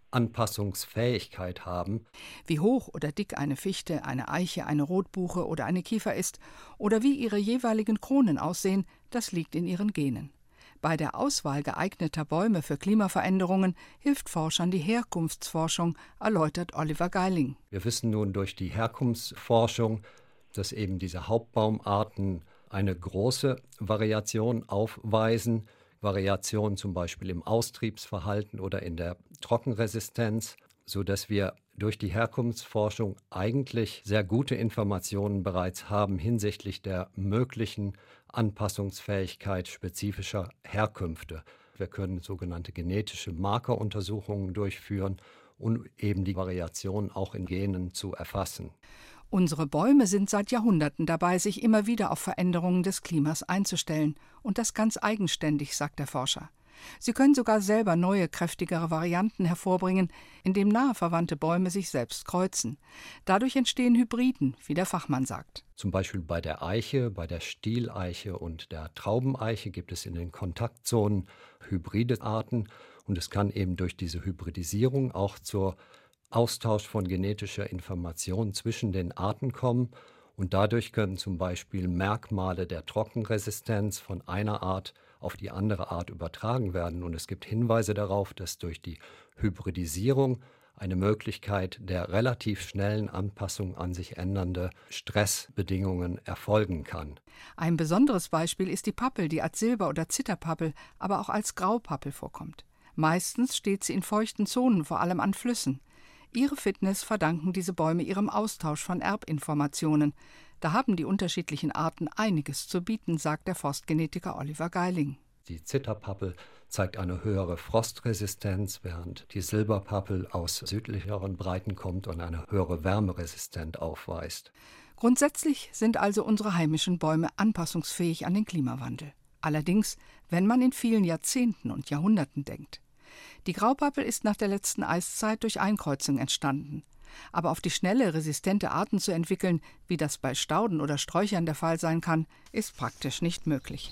Anpassungsfähigkeit haben. Wie hoch oder dick eine Fichte, eine Eiche, eine Rotbuche oder eine Kiefer ist oder wie ihre jeweiligen Kronen aussehen, das liegt in ihren Genen. Bei der Auswahl geeigneter Bäume für Klimaveränderungen hilft Forschern die Herkunftsforschung, erläutert Oliver Geiling. Wir wissen nun durch die Herkunftsforschung, dass eben diese Hauptbaumarten eine große Variation aufweisen. Variationen zum Beispiel im Austriebsverhalten oder in der Trockenresistenz, sodass wir durch die Herkunftsforschung eigentlich sehr gute Informationen bereits haben hinsichtlich der möglichen Anpassungsfähigkeit spezifischer Herkünfte. Wir können sogenannte genetische Markeruntersuchungen durchführen, um eben die Variationen auch in Genen zu erfassen. Unsere Bäume sind seit Jahrhunderten dabei, sich immer wieder auf Veränderungen des Klimas einzustellen. Und das ganz eigenständig, sagt der Forscher. Sie können sogar selber neue, kräftigere Varianten hervorbringen, indem nahe verwandte Bäume sich selbst kreuzen. Dadurch entstehen Hybriden, wie der Fachmann sagt. Zum Beispiel bei der Eiche, bei der Stieleiche und der Traubeneiche gibt es in den Kontaktzonen hybride Arten. Und es kann eben durch diese Hybridisierung auch zur Austausch von genetischer Information zwischen den Arten kommen und dadurch können zum Beispiel Merkmale der Trockenresistenz von einer Art auf die andere Art übertragen werden. Und es gibt Hinweise darauf, dass durch die Hybridisierung eine Möglichkeit der relativ schnellen Anpassung an sich ändernde Stressbedingungen erfolgen kann. Ein besonderes Beispiel ist die Pappel, die als Silber- oder Zitterpappel, aber auch als Graupappel vorkommt. Meistens steht sie in feuchten Zonen, vor allem an Flüssen. Ihre Fitness verdanken diese Bäume ihrem Austausch von Erbinformationen. Da haben die unterschiedlichen Arten einiges zu bieten, sagt der Forstgenetiker Oliver Geiling. Die Zitterpappel zeigt eine höhere Frostresistenz, während die Silberpappel aus südlicheren Breiten kommt und eine höhere Wärmeresistenz aufweist. Grundsätzlich sind also unsere heimischen Bäume anpassungsfähig an den Klimawandel. Allerdings, wenn man in vielen Jahrzehnten und Jahrhunderten denkt. Die Graupappel ist nach der letzten Eiszeit durch Einkreuzung entstanden. Aber auf die Schnelle resistente Arten zu entwickeln, wie das bei Stauden oder Sträuchern der Fall sein kann, ist praktisch nicht möglich.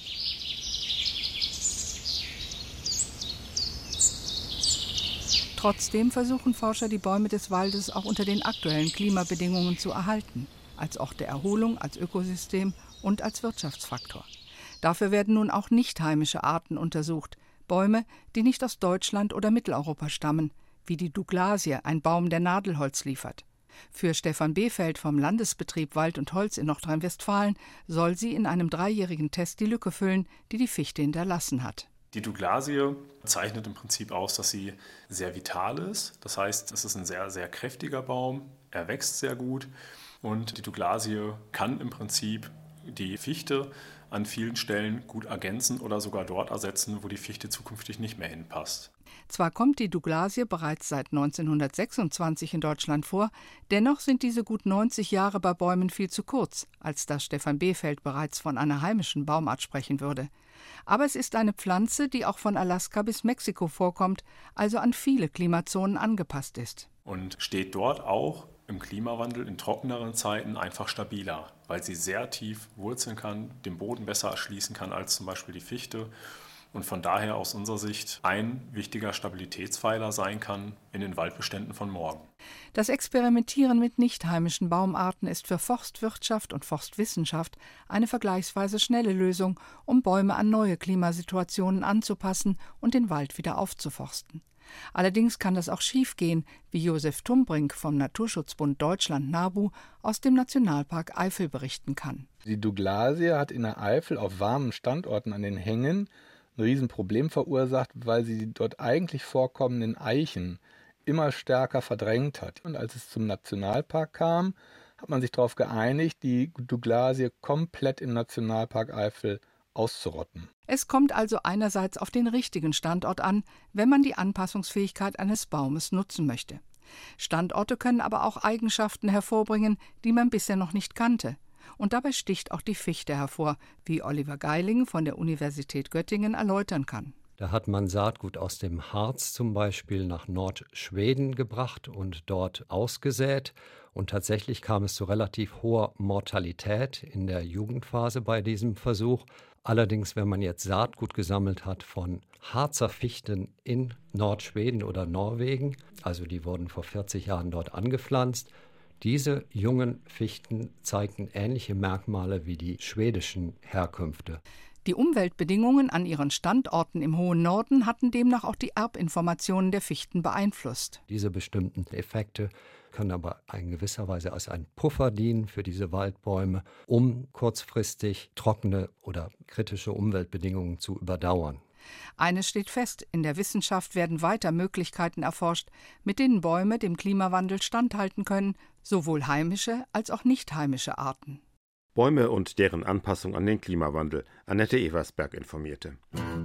Trotzdem versuchen Forscher, die Bäume des Waldes auch unter den aktuellen Klimabedingungen zu erhalten, als Ort der Erholung, als Ökosystem und als Wirtschaftsfaktor. Dafür werden nun auch nicht heimische Arten untersucht, Bäume, die nicht aus Deutschland oder Mitteleuropa stammen, wie die Douglasie, ein Baum, der Nadelholz liefert. Für Stefan Behfeld vom Landesbetrieb Wald und Holz in Nordrhein-Westfalen soll sie in einem dreijährigen Test die Lücke füllen, die die Fichte hinterlassen hat. Die Douglasie zeichnet im Prinzip aus, dass sie sehr vital ist. Das heißt, es ist ein sehr, sehr kräftiger Baum, er wächst sehr gut und die Douglasie kann im Prinzip die Fichte an vielen Stellen gut ergänzen oder sogar dort ersetzen, wo die Fichte zukünftig nicht mehr hinpasst. Zwar kommt die Douglasie bereits seit neunzehnhundertsechsundzwanzig in Deutschland vor, dennoch sind diese gut neunzig Jahre bei Bäumen viel zu kurz, als dass Stefan Behfeld bereits von einer heimischen Baumart sprechen würde. Aber es ist eine Pflanze, die auch von Alaska bis Mexiko vorkommt, also an viele Klimazonen angepasst ist. Und steht dort auch im Klimawandel in trockeneren Zeiten einfach stabiler, weil sie sehr tief wurzeln kann, den Boden besser erschließen kann als zum Beispiel die Fichte und von daher aus unserer Sicht ein wichtiger Stabilitätspfeiler sein kann in den Waldbeständen von morgen. Das Experimentieren mit nicht heimischen Baumarten ist für Forstwirtschaft und Forstwissenschaft eine vergleichsweise schnelle Lösung, um Bäume an neue Klimasituationen anzupassen und den Wald wieder aufzuforsten. Allerdings kann das auch schiefgehen, wie Josef Tumbrink vom Naturschutzbund Deutschland NABU aus dem Nationalpark Eifel berichten kann. Die Douglasie hat in der Eifel auf warmen Standorten an den Hängen ein Riesenproblem verursacht, weil sie die dort eigentlich vorkommenden Eichen immer stärker verdrängt hat. Und als es zum Nationalpark kam, hat man sich darauf geeinigt, die Douglasie komplett im Nationalpark Eifel auszurotten. Es kommt also einerseits auf den richtigen Standort an, wenn man die Anpassungsfähigkeit eines Baumes nutzen möchte. Standorte können aber auch Eigenschaften hervorbringen, die man bisher noch nicht kannte. Und dabei sticht auch die Fichte hervor, wie Oliver Geiling von der Universität Göttingen erläutern kann. Da hat man Saatgut aus dem Harz zum Beispiel nach Nordschweden gebracht und dort ausgesät. Und tatsächlich kam es zu relativ hoher Mortalität in der Jugendphase bei diesem Versuch. Allerdings, wenn man jetzt Saatgut gesammelt hat von Harzer Fichten in Nordschweden oder Norwegen, also die wurden vor vierzig Jahren dort angepflanzt, diese jungen Fichten zeigten ähnliche Merkmale wie die schwedischen Herkünfte. Die Umweltbedingungen an ihren Standorten im hohen Norden hatten demnach auch die Erbinformationen der Fichten beeinflusst. Diese bestimmten Effekte können aber in gewisser Weise als ein Puffer dienen für diese Waldbäume, um kurzfristig trockene oder kritische Umweltbedingungen zu überdauern. Eines steht fest, in der Wissenschaft werden weiter Möglichkeiten erforscht, mit denen Bäume dem Klimawandel standhalten können, sowohl heimische als auch nicht heimische Arten. Bäume und deren Anpassung an den Klimawandel. Annette Eversberg informierte.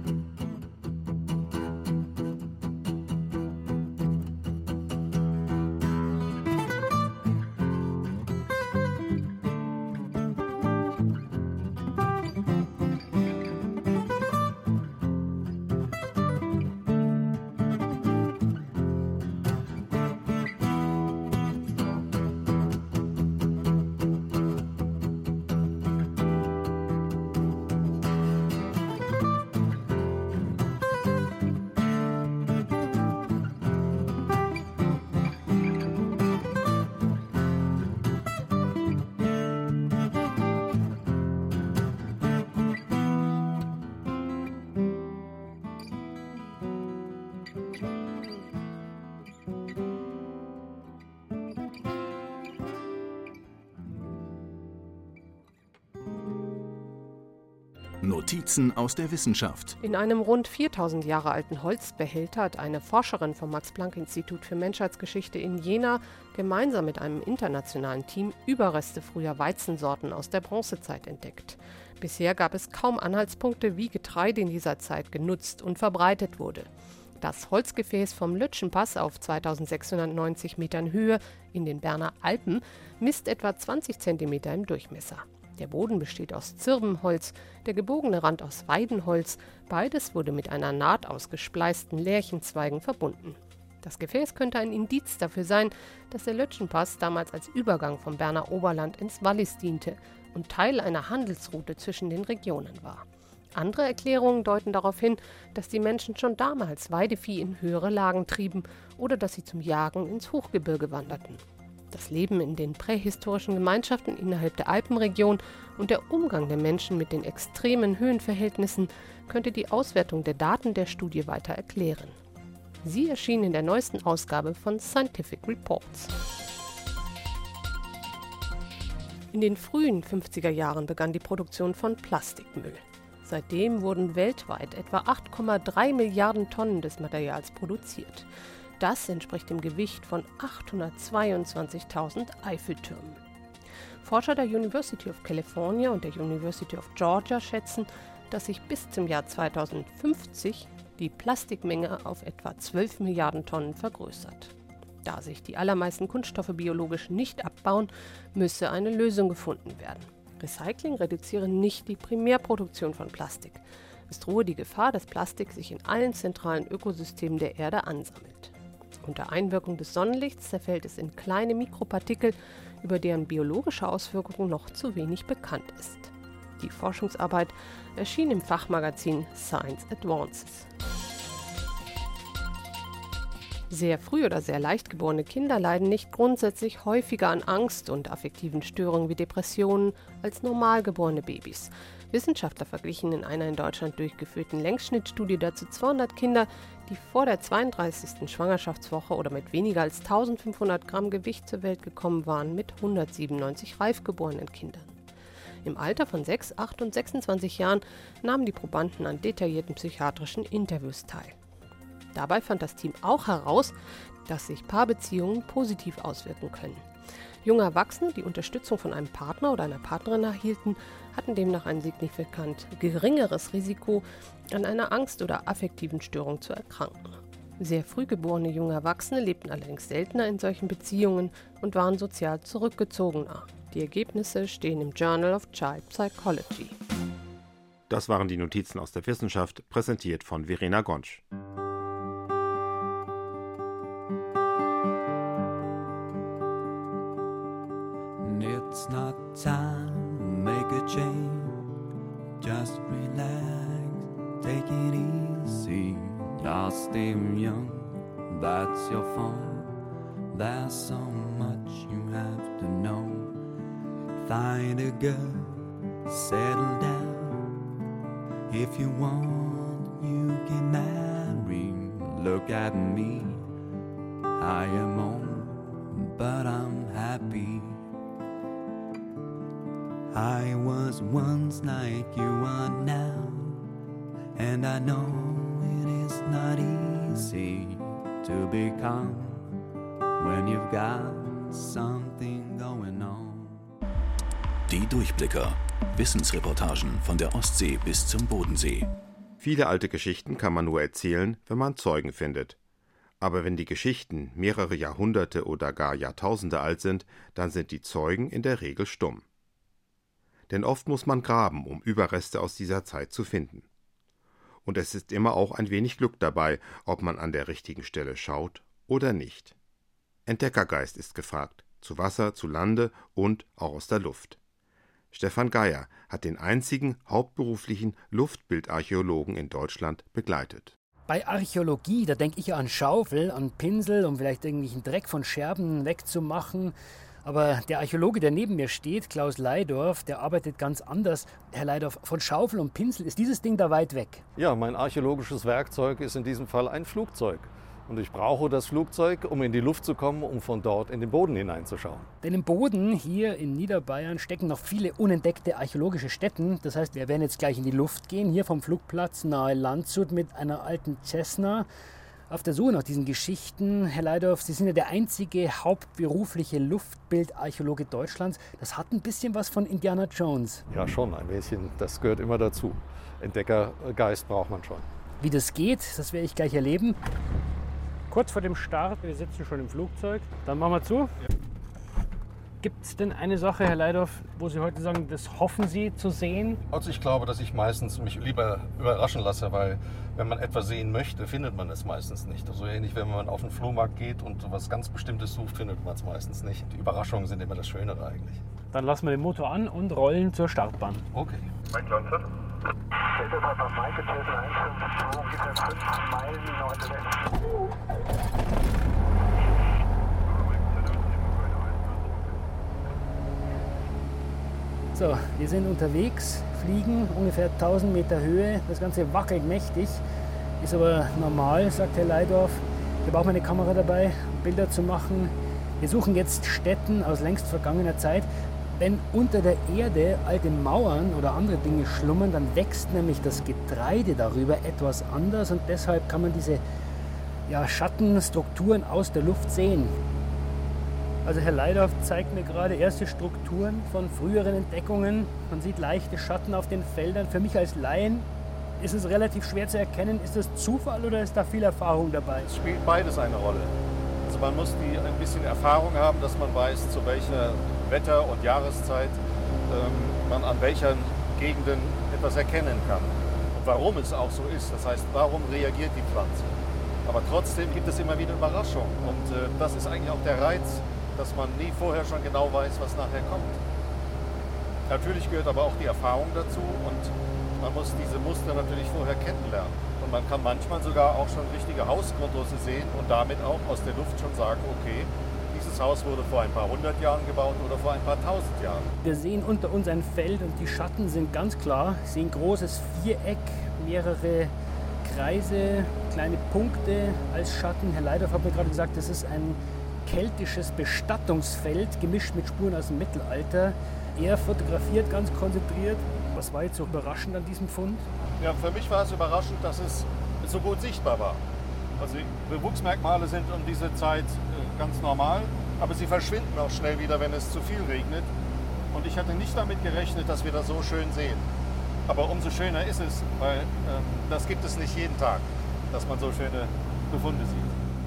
Notizen aus der Wissenschaft. In einem rund viertausend Jahre alten Holzbehälter hat eine Forscherin vom Max-Planck-Institut für Menschheitsgeschichte in Jena gemeinsam mit einem internationalen Team Überreste früher Weizensorten aus der Bronzezeit entdeckt. Bisher gab es kaum Anhaltspunkte, wie Getreide in dieser Zeit genutzt und verbreitet wurde. Das Holzgefäß vom Lütschenpass auf zweitausendsechshundertneunzig Metern Höhe in den Berner Alpen misst etwa zwanzig Zentimeter im Durchmesser. Der Boden besteht aus Zirbenholz, der gebogene Rand aus Weidenholz. Beides wurde mit einer Naht aus gespleisten Lärchenzweigen verbunden. Das Gefäß könnte ein Indiz dafür sein, dass der Lütschenpass damals als Übergang vom Berner Oberland ins Wallis diente und Teil einer Handelsroute zwischen den Regionen war. Andere Erklärungen deuten darauf hin, dass die Menschen schon damals Weidevieh in höhere Lagen trieben oder dass sie zum Jagen ins Hochgebirge wanderten. Das Leben in den prähistorischen Gemeinschaften innerhalb der Alpenregion und der Umgang der Menschen mit den extremen Höhenverhältnissen könnte die Auswertung der Daten der Studie weiter erklären. Sie erschien in der neuesten Ausgabe von Scientific Reports. In den frühen fünfziger Jahren begann die Produktion von Plastikmüll. Seitdem wurden weltweit etwa acht Komma drei Milliarden Tonnen des Materials produziert. Das entspricht dem Gewicht von achthundertzweiundzwanzigtausend Eiffeltürmen. Forscher der University of California und der University of Georgia schätzen, dass sich bis zum Jahr zweitausendfünfzig die Plastikmenge auf etwa zwölf Milliarden Tonnen vergrößert. Da sich die allermeisten Kunststoffe biologisch nicht abbauen, müsse eine Lösung gefunden werden. Recycling reduziere nicht die Primärproduktion von Plastik. Es drohe die Gefahr, dass Plastik sich in allen zentralen Ökosystemen der Erde ansammelt. Unter Einwirkung des Sonnenlichts zerfällt es in kleine Mikropartikel, über deren biologische Auswirkungen noch zu wenig bekannt ist. Die Forschungsarbeit erschien im Fachmagazin Science Advances. Sehr früh oder sehr leicht geborene Kinder leiden nicht grundsätzlich häufiger an Angst und affektiven Störungen wie Depressionen als normal geborene Babys. Wissenschaftler verglichen in einer in Deutschland durchgeführten Längsschnittstudie dazu zweihundert Kinder, die vor der zweiunddreißigsten Schwangerschaftswoche oder mit weniger als eintausendfünfhundert Gramm Gewicht zur Welt gekommen waren, mit hundertsiebenundneunzig reif geborenen Kindern. Im Alter von sechs, acht und sechsundzwanzig Jahren nahmen die Probanden an detaillierten psychiatrischen Interviews teil. Dabei fand das Team auch heraus, dass sich Paarbeziehungen positiv auswirken können. Junge Erwachsene, die Unterstützung von einem Partner oder einer Partnerin erhielten, hatten demnach ein signifikant geringeres Risiko, an einer Angst- oder affektiven Störung zu erkranken. Sehr früh geborene junge Erwachsene lebten allerdings seltener in solchen Beziehungen und waren sozial zurückgezogener. Die Ergebnisse stehen im Journal of Child Psychology. Das waren die Notizen aus der Wissenschaft, präsentiert von Verena Gonsch. It's not time to make a change. Just relax, take it easy. You're still young, that's your fault. There's so much you have to know. Find a girl, settle down. If you want, you can marry. Look at me, I am old, but I'm happy. I was once like you are now, and I know it is not easy to be calm when you've got something going on. Die Durchblicker. Wissensreportagen von der Ostsee bis zum Bodensee. Viele alte Geschichten kann man nur erzählen, wenn man Zeugen findet. Aber wenn die Geschichten mehrere Jahrhunderte oder gar Jahrtausende alt sind, dann sind die Zeugen in der Regel stumm. Denn oft muss man graben, um Überreste aus dieser Zeit zu finden. Und es ist immer auch ein wenig Glück dabei, ob man an der richtigen Stelle schaut oder nicht. Entdeckergeist ist gefragt, zu Wasser, zu Lande und auch aus der Luft. Stefan Geier hat den einzigen hauptberuflichen Luftbildarchäologen in Deutschland begleitet. Bei Archäologie, da denke ich an Schaufel, an Pinsel, um vielleicht irgendwelchen Dreck von Scherben wegzumachen. Aber der Archäologe, der neben mir steht, Klaus Leidorf, der arbeitet ganz anders. Herr Leidorf, von Schaufel und Pinsel ist dieses Ding da weit weg? Ja, mein archäologisches Werkzeug ist in diesem Fall ein Flugzeug. Und ich brauche das Flugzeug, um in die Luft zu kommen, um von dort in den Boden hineinzuschauen. Denn im Boden hier in Niederbayern stecken noch viele unentdeckte archäologische Stätten. Das heißt, wir werden jetzt gleich in die Luft gehen, hier vom Flugplatz nahe Landshut mit einer alten Cessna. Auf der Suche nach diesen Geschichten, Herr Leidorf, Sie sind ja der einzige hauptberufliche Luftbildarchäologe Deutschlands. Das hat ein bisschen was von Indiana Jones. Ja, schon ein bisschen. Das gehört immer dazu. Entdeckergeist braucht man schon. Wie das geht, das werde ich gleich erleben. Kurz vor dem Start, wir sitzen schon im Flugzeug, dann machen wir zu. Ja. Gibt es denn eine Sache, Herr Leidorf, wo Sie heute sagen, das hoffen Sie zu sehen? Also ich glaube, dass ich meistens mich lieber überraschen lasse, weil wenn man etwas sehen möchte, findet man es meistens nicht. Also ähnlich, wenn man auf den Flohmarkt geht und was ganz Bestimmtes sucht, findet man es meistens nicht. Die Überraschungen sind immer das Schönere eigentlich. Dann lassen wir den Motor an und rollen zur Startbahn. Okay. Mike Johnson. Delta Papa Mike, Delta eins fünf zwei, ungefähr fünf Meilen Nordwest. So, wir sind unterwegs, fliegen ungefähr tausend Meter Höhe. Das Ganze wackelt mächtig, ist aber normal, sagt Herr Leidorf. Ich habe auch meine Kamera dabei, um Bilder zu machen. Wir suchen jetzt Stätten aus längst vergangener Zeit. Wenn unter der Erde alte Mauern oder andere Dinge schlummern, dann wächst nämlich das Getreide darüber etwas anders und deshalb kann man diese ja, Schattenstrukturen aus der Luft sehen. Also Herr Leidorf zeigt mir gerade erste Strukturen von früheren Entdeckungen. Man sieht leichte Schatten auf den Feldern. Für mich als Laien ist es relativ schwer zu erkennen, ist das Zufall oder ist da viel Erfahrung dabei? Es spielt beides eine Rolle. Also man muss die ein bisschen Erfahrung haben, dass man weiß, zu welcher Wetter- und Jahreszeit ähm, man an welchen Gegenden etwas erkennen kann. Und warum es auch so ist, das heißt, warum reagiert die Pflanze. Aber trotzdem gibt es immer wieder Überraschungen. Und äh, das ist eigentlich auch der Reiz, dass man nie vorher schon genau weiß, was nachher kommt. Natürlich gehört aber auch die Erfahrung dazu und man muss diese Muster natürlich vorher kennenlernen. Und man kann manchmal sogar auch schon richtige Hausgrundrisse sehen und damit auch aus der Luft schon sagen, okay, dieses Haus wurde vor ein paar hundert Jahren gebaut oder vor ein paar tausend Jahren. Wir sehen unter uns ein Feld und die Schatten sind ganz klar. Wir sehen ein großes Viereck, mehrere Kreise, kleine Punkte als Schatten. Herr Leidorf hat mir gerade gesagt, das ist ein keltisches Bestattungsfeld, gemischt mit Spuren aus dem Mittelalter. Er fotografiert ganz konzentriert. Was war jetzt so überraschend an diesem Fund? Ja, für mich war es überraschend, dass es so gut sichtbar war. Also die Bewuchsmerkmale sind um diese Zeit ganz normal, aber sie verschwinden auch schnell wieder, wenn es zu viel regnet. Und ich hatte nicht damit gerechnet, dass wir das so schön sehen. Aber umso schöner ist es, weil ähm, das gibt es nicht jeden Tag, dass man so schöne Befunde sieht.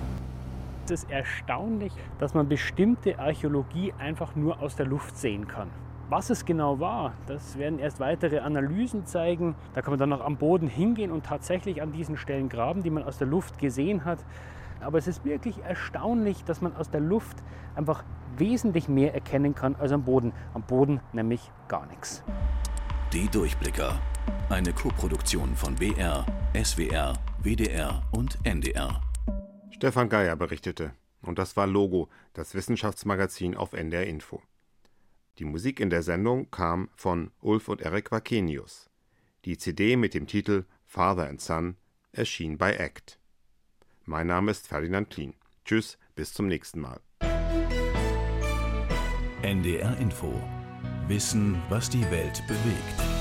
Es ist erstaunlich, dass man bestimmte Archäologie einfach nur aus der Luft sehen kann. Was es genau war, das werden erst weitere Analysen zeigen. Da kann man dann noch am Boden hingehen und tatsächlich an diesen Stellen graben, die man aus der Luft gesehen hat. Aber es ist wirklich erstaunlich, dass man aus der Luft einfach wesentlich mehr erkennen kann als am Boden. Am Boden nämlich gar nichts. Die Durchblicker. Eine Koproduktion von B R, S W R, W D R und N D R. Stefan Geier berichtete. Und das war Logo, das Wissenschaftsmagazin auf N D R Info. Die Musik in der Sendung kam von Ulf und Erik Wakenius. Die C D mit dem Titel Father and Son erschien bei Act. Mein Name ist Ferdinand Klien. Tschüss, bis zum nächsten Mal. N D R Info. Wissen, was die Welt bewegt.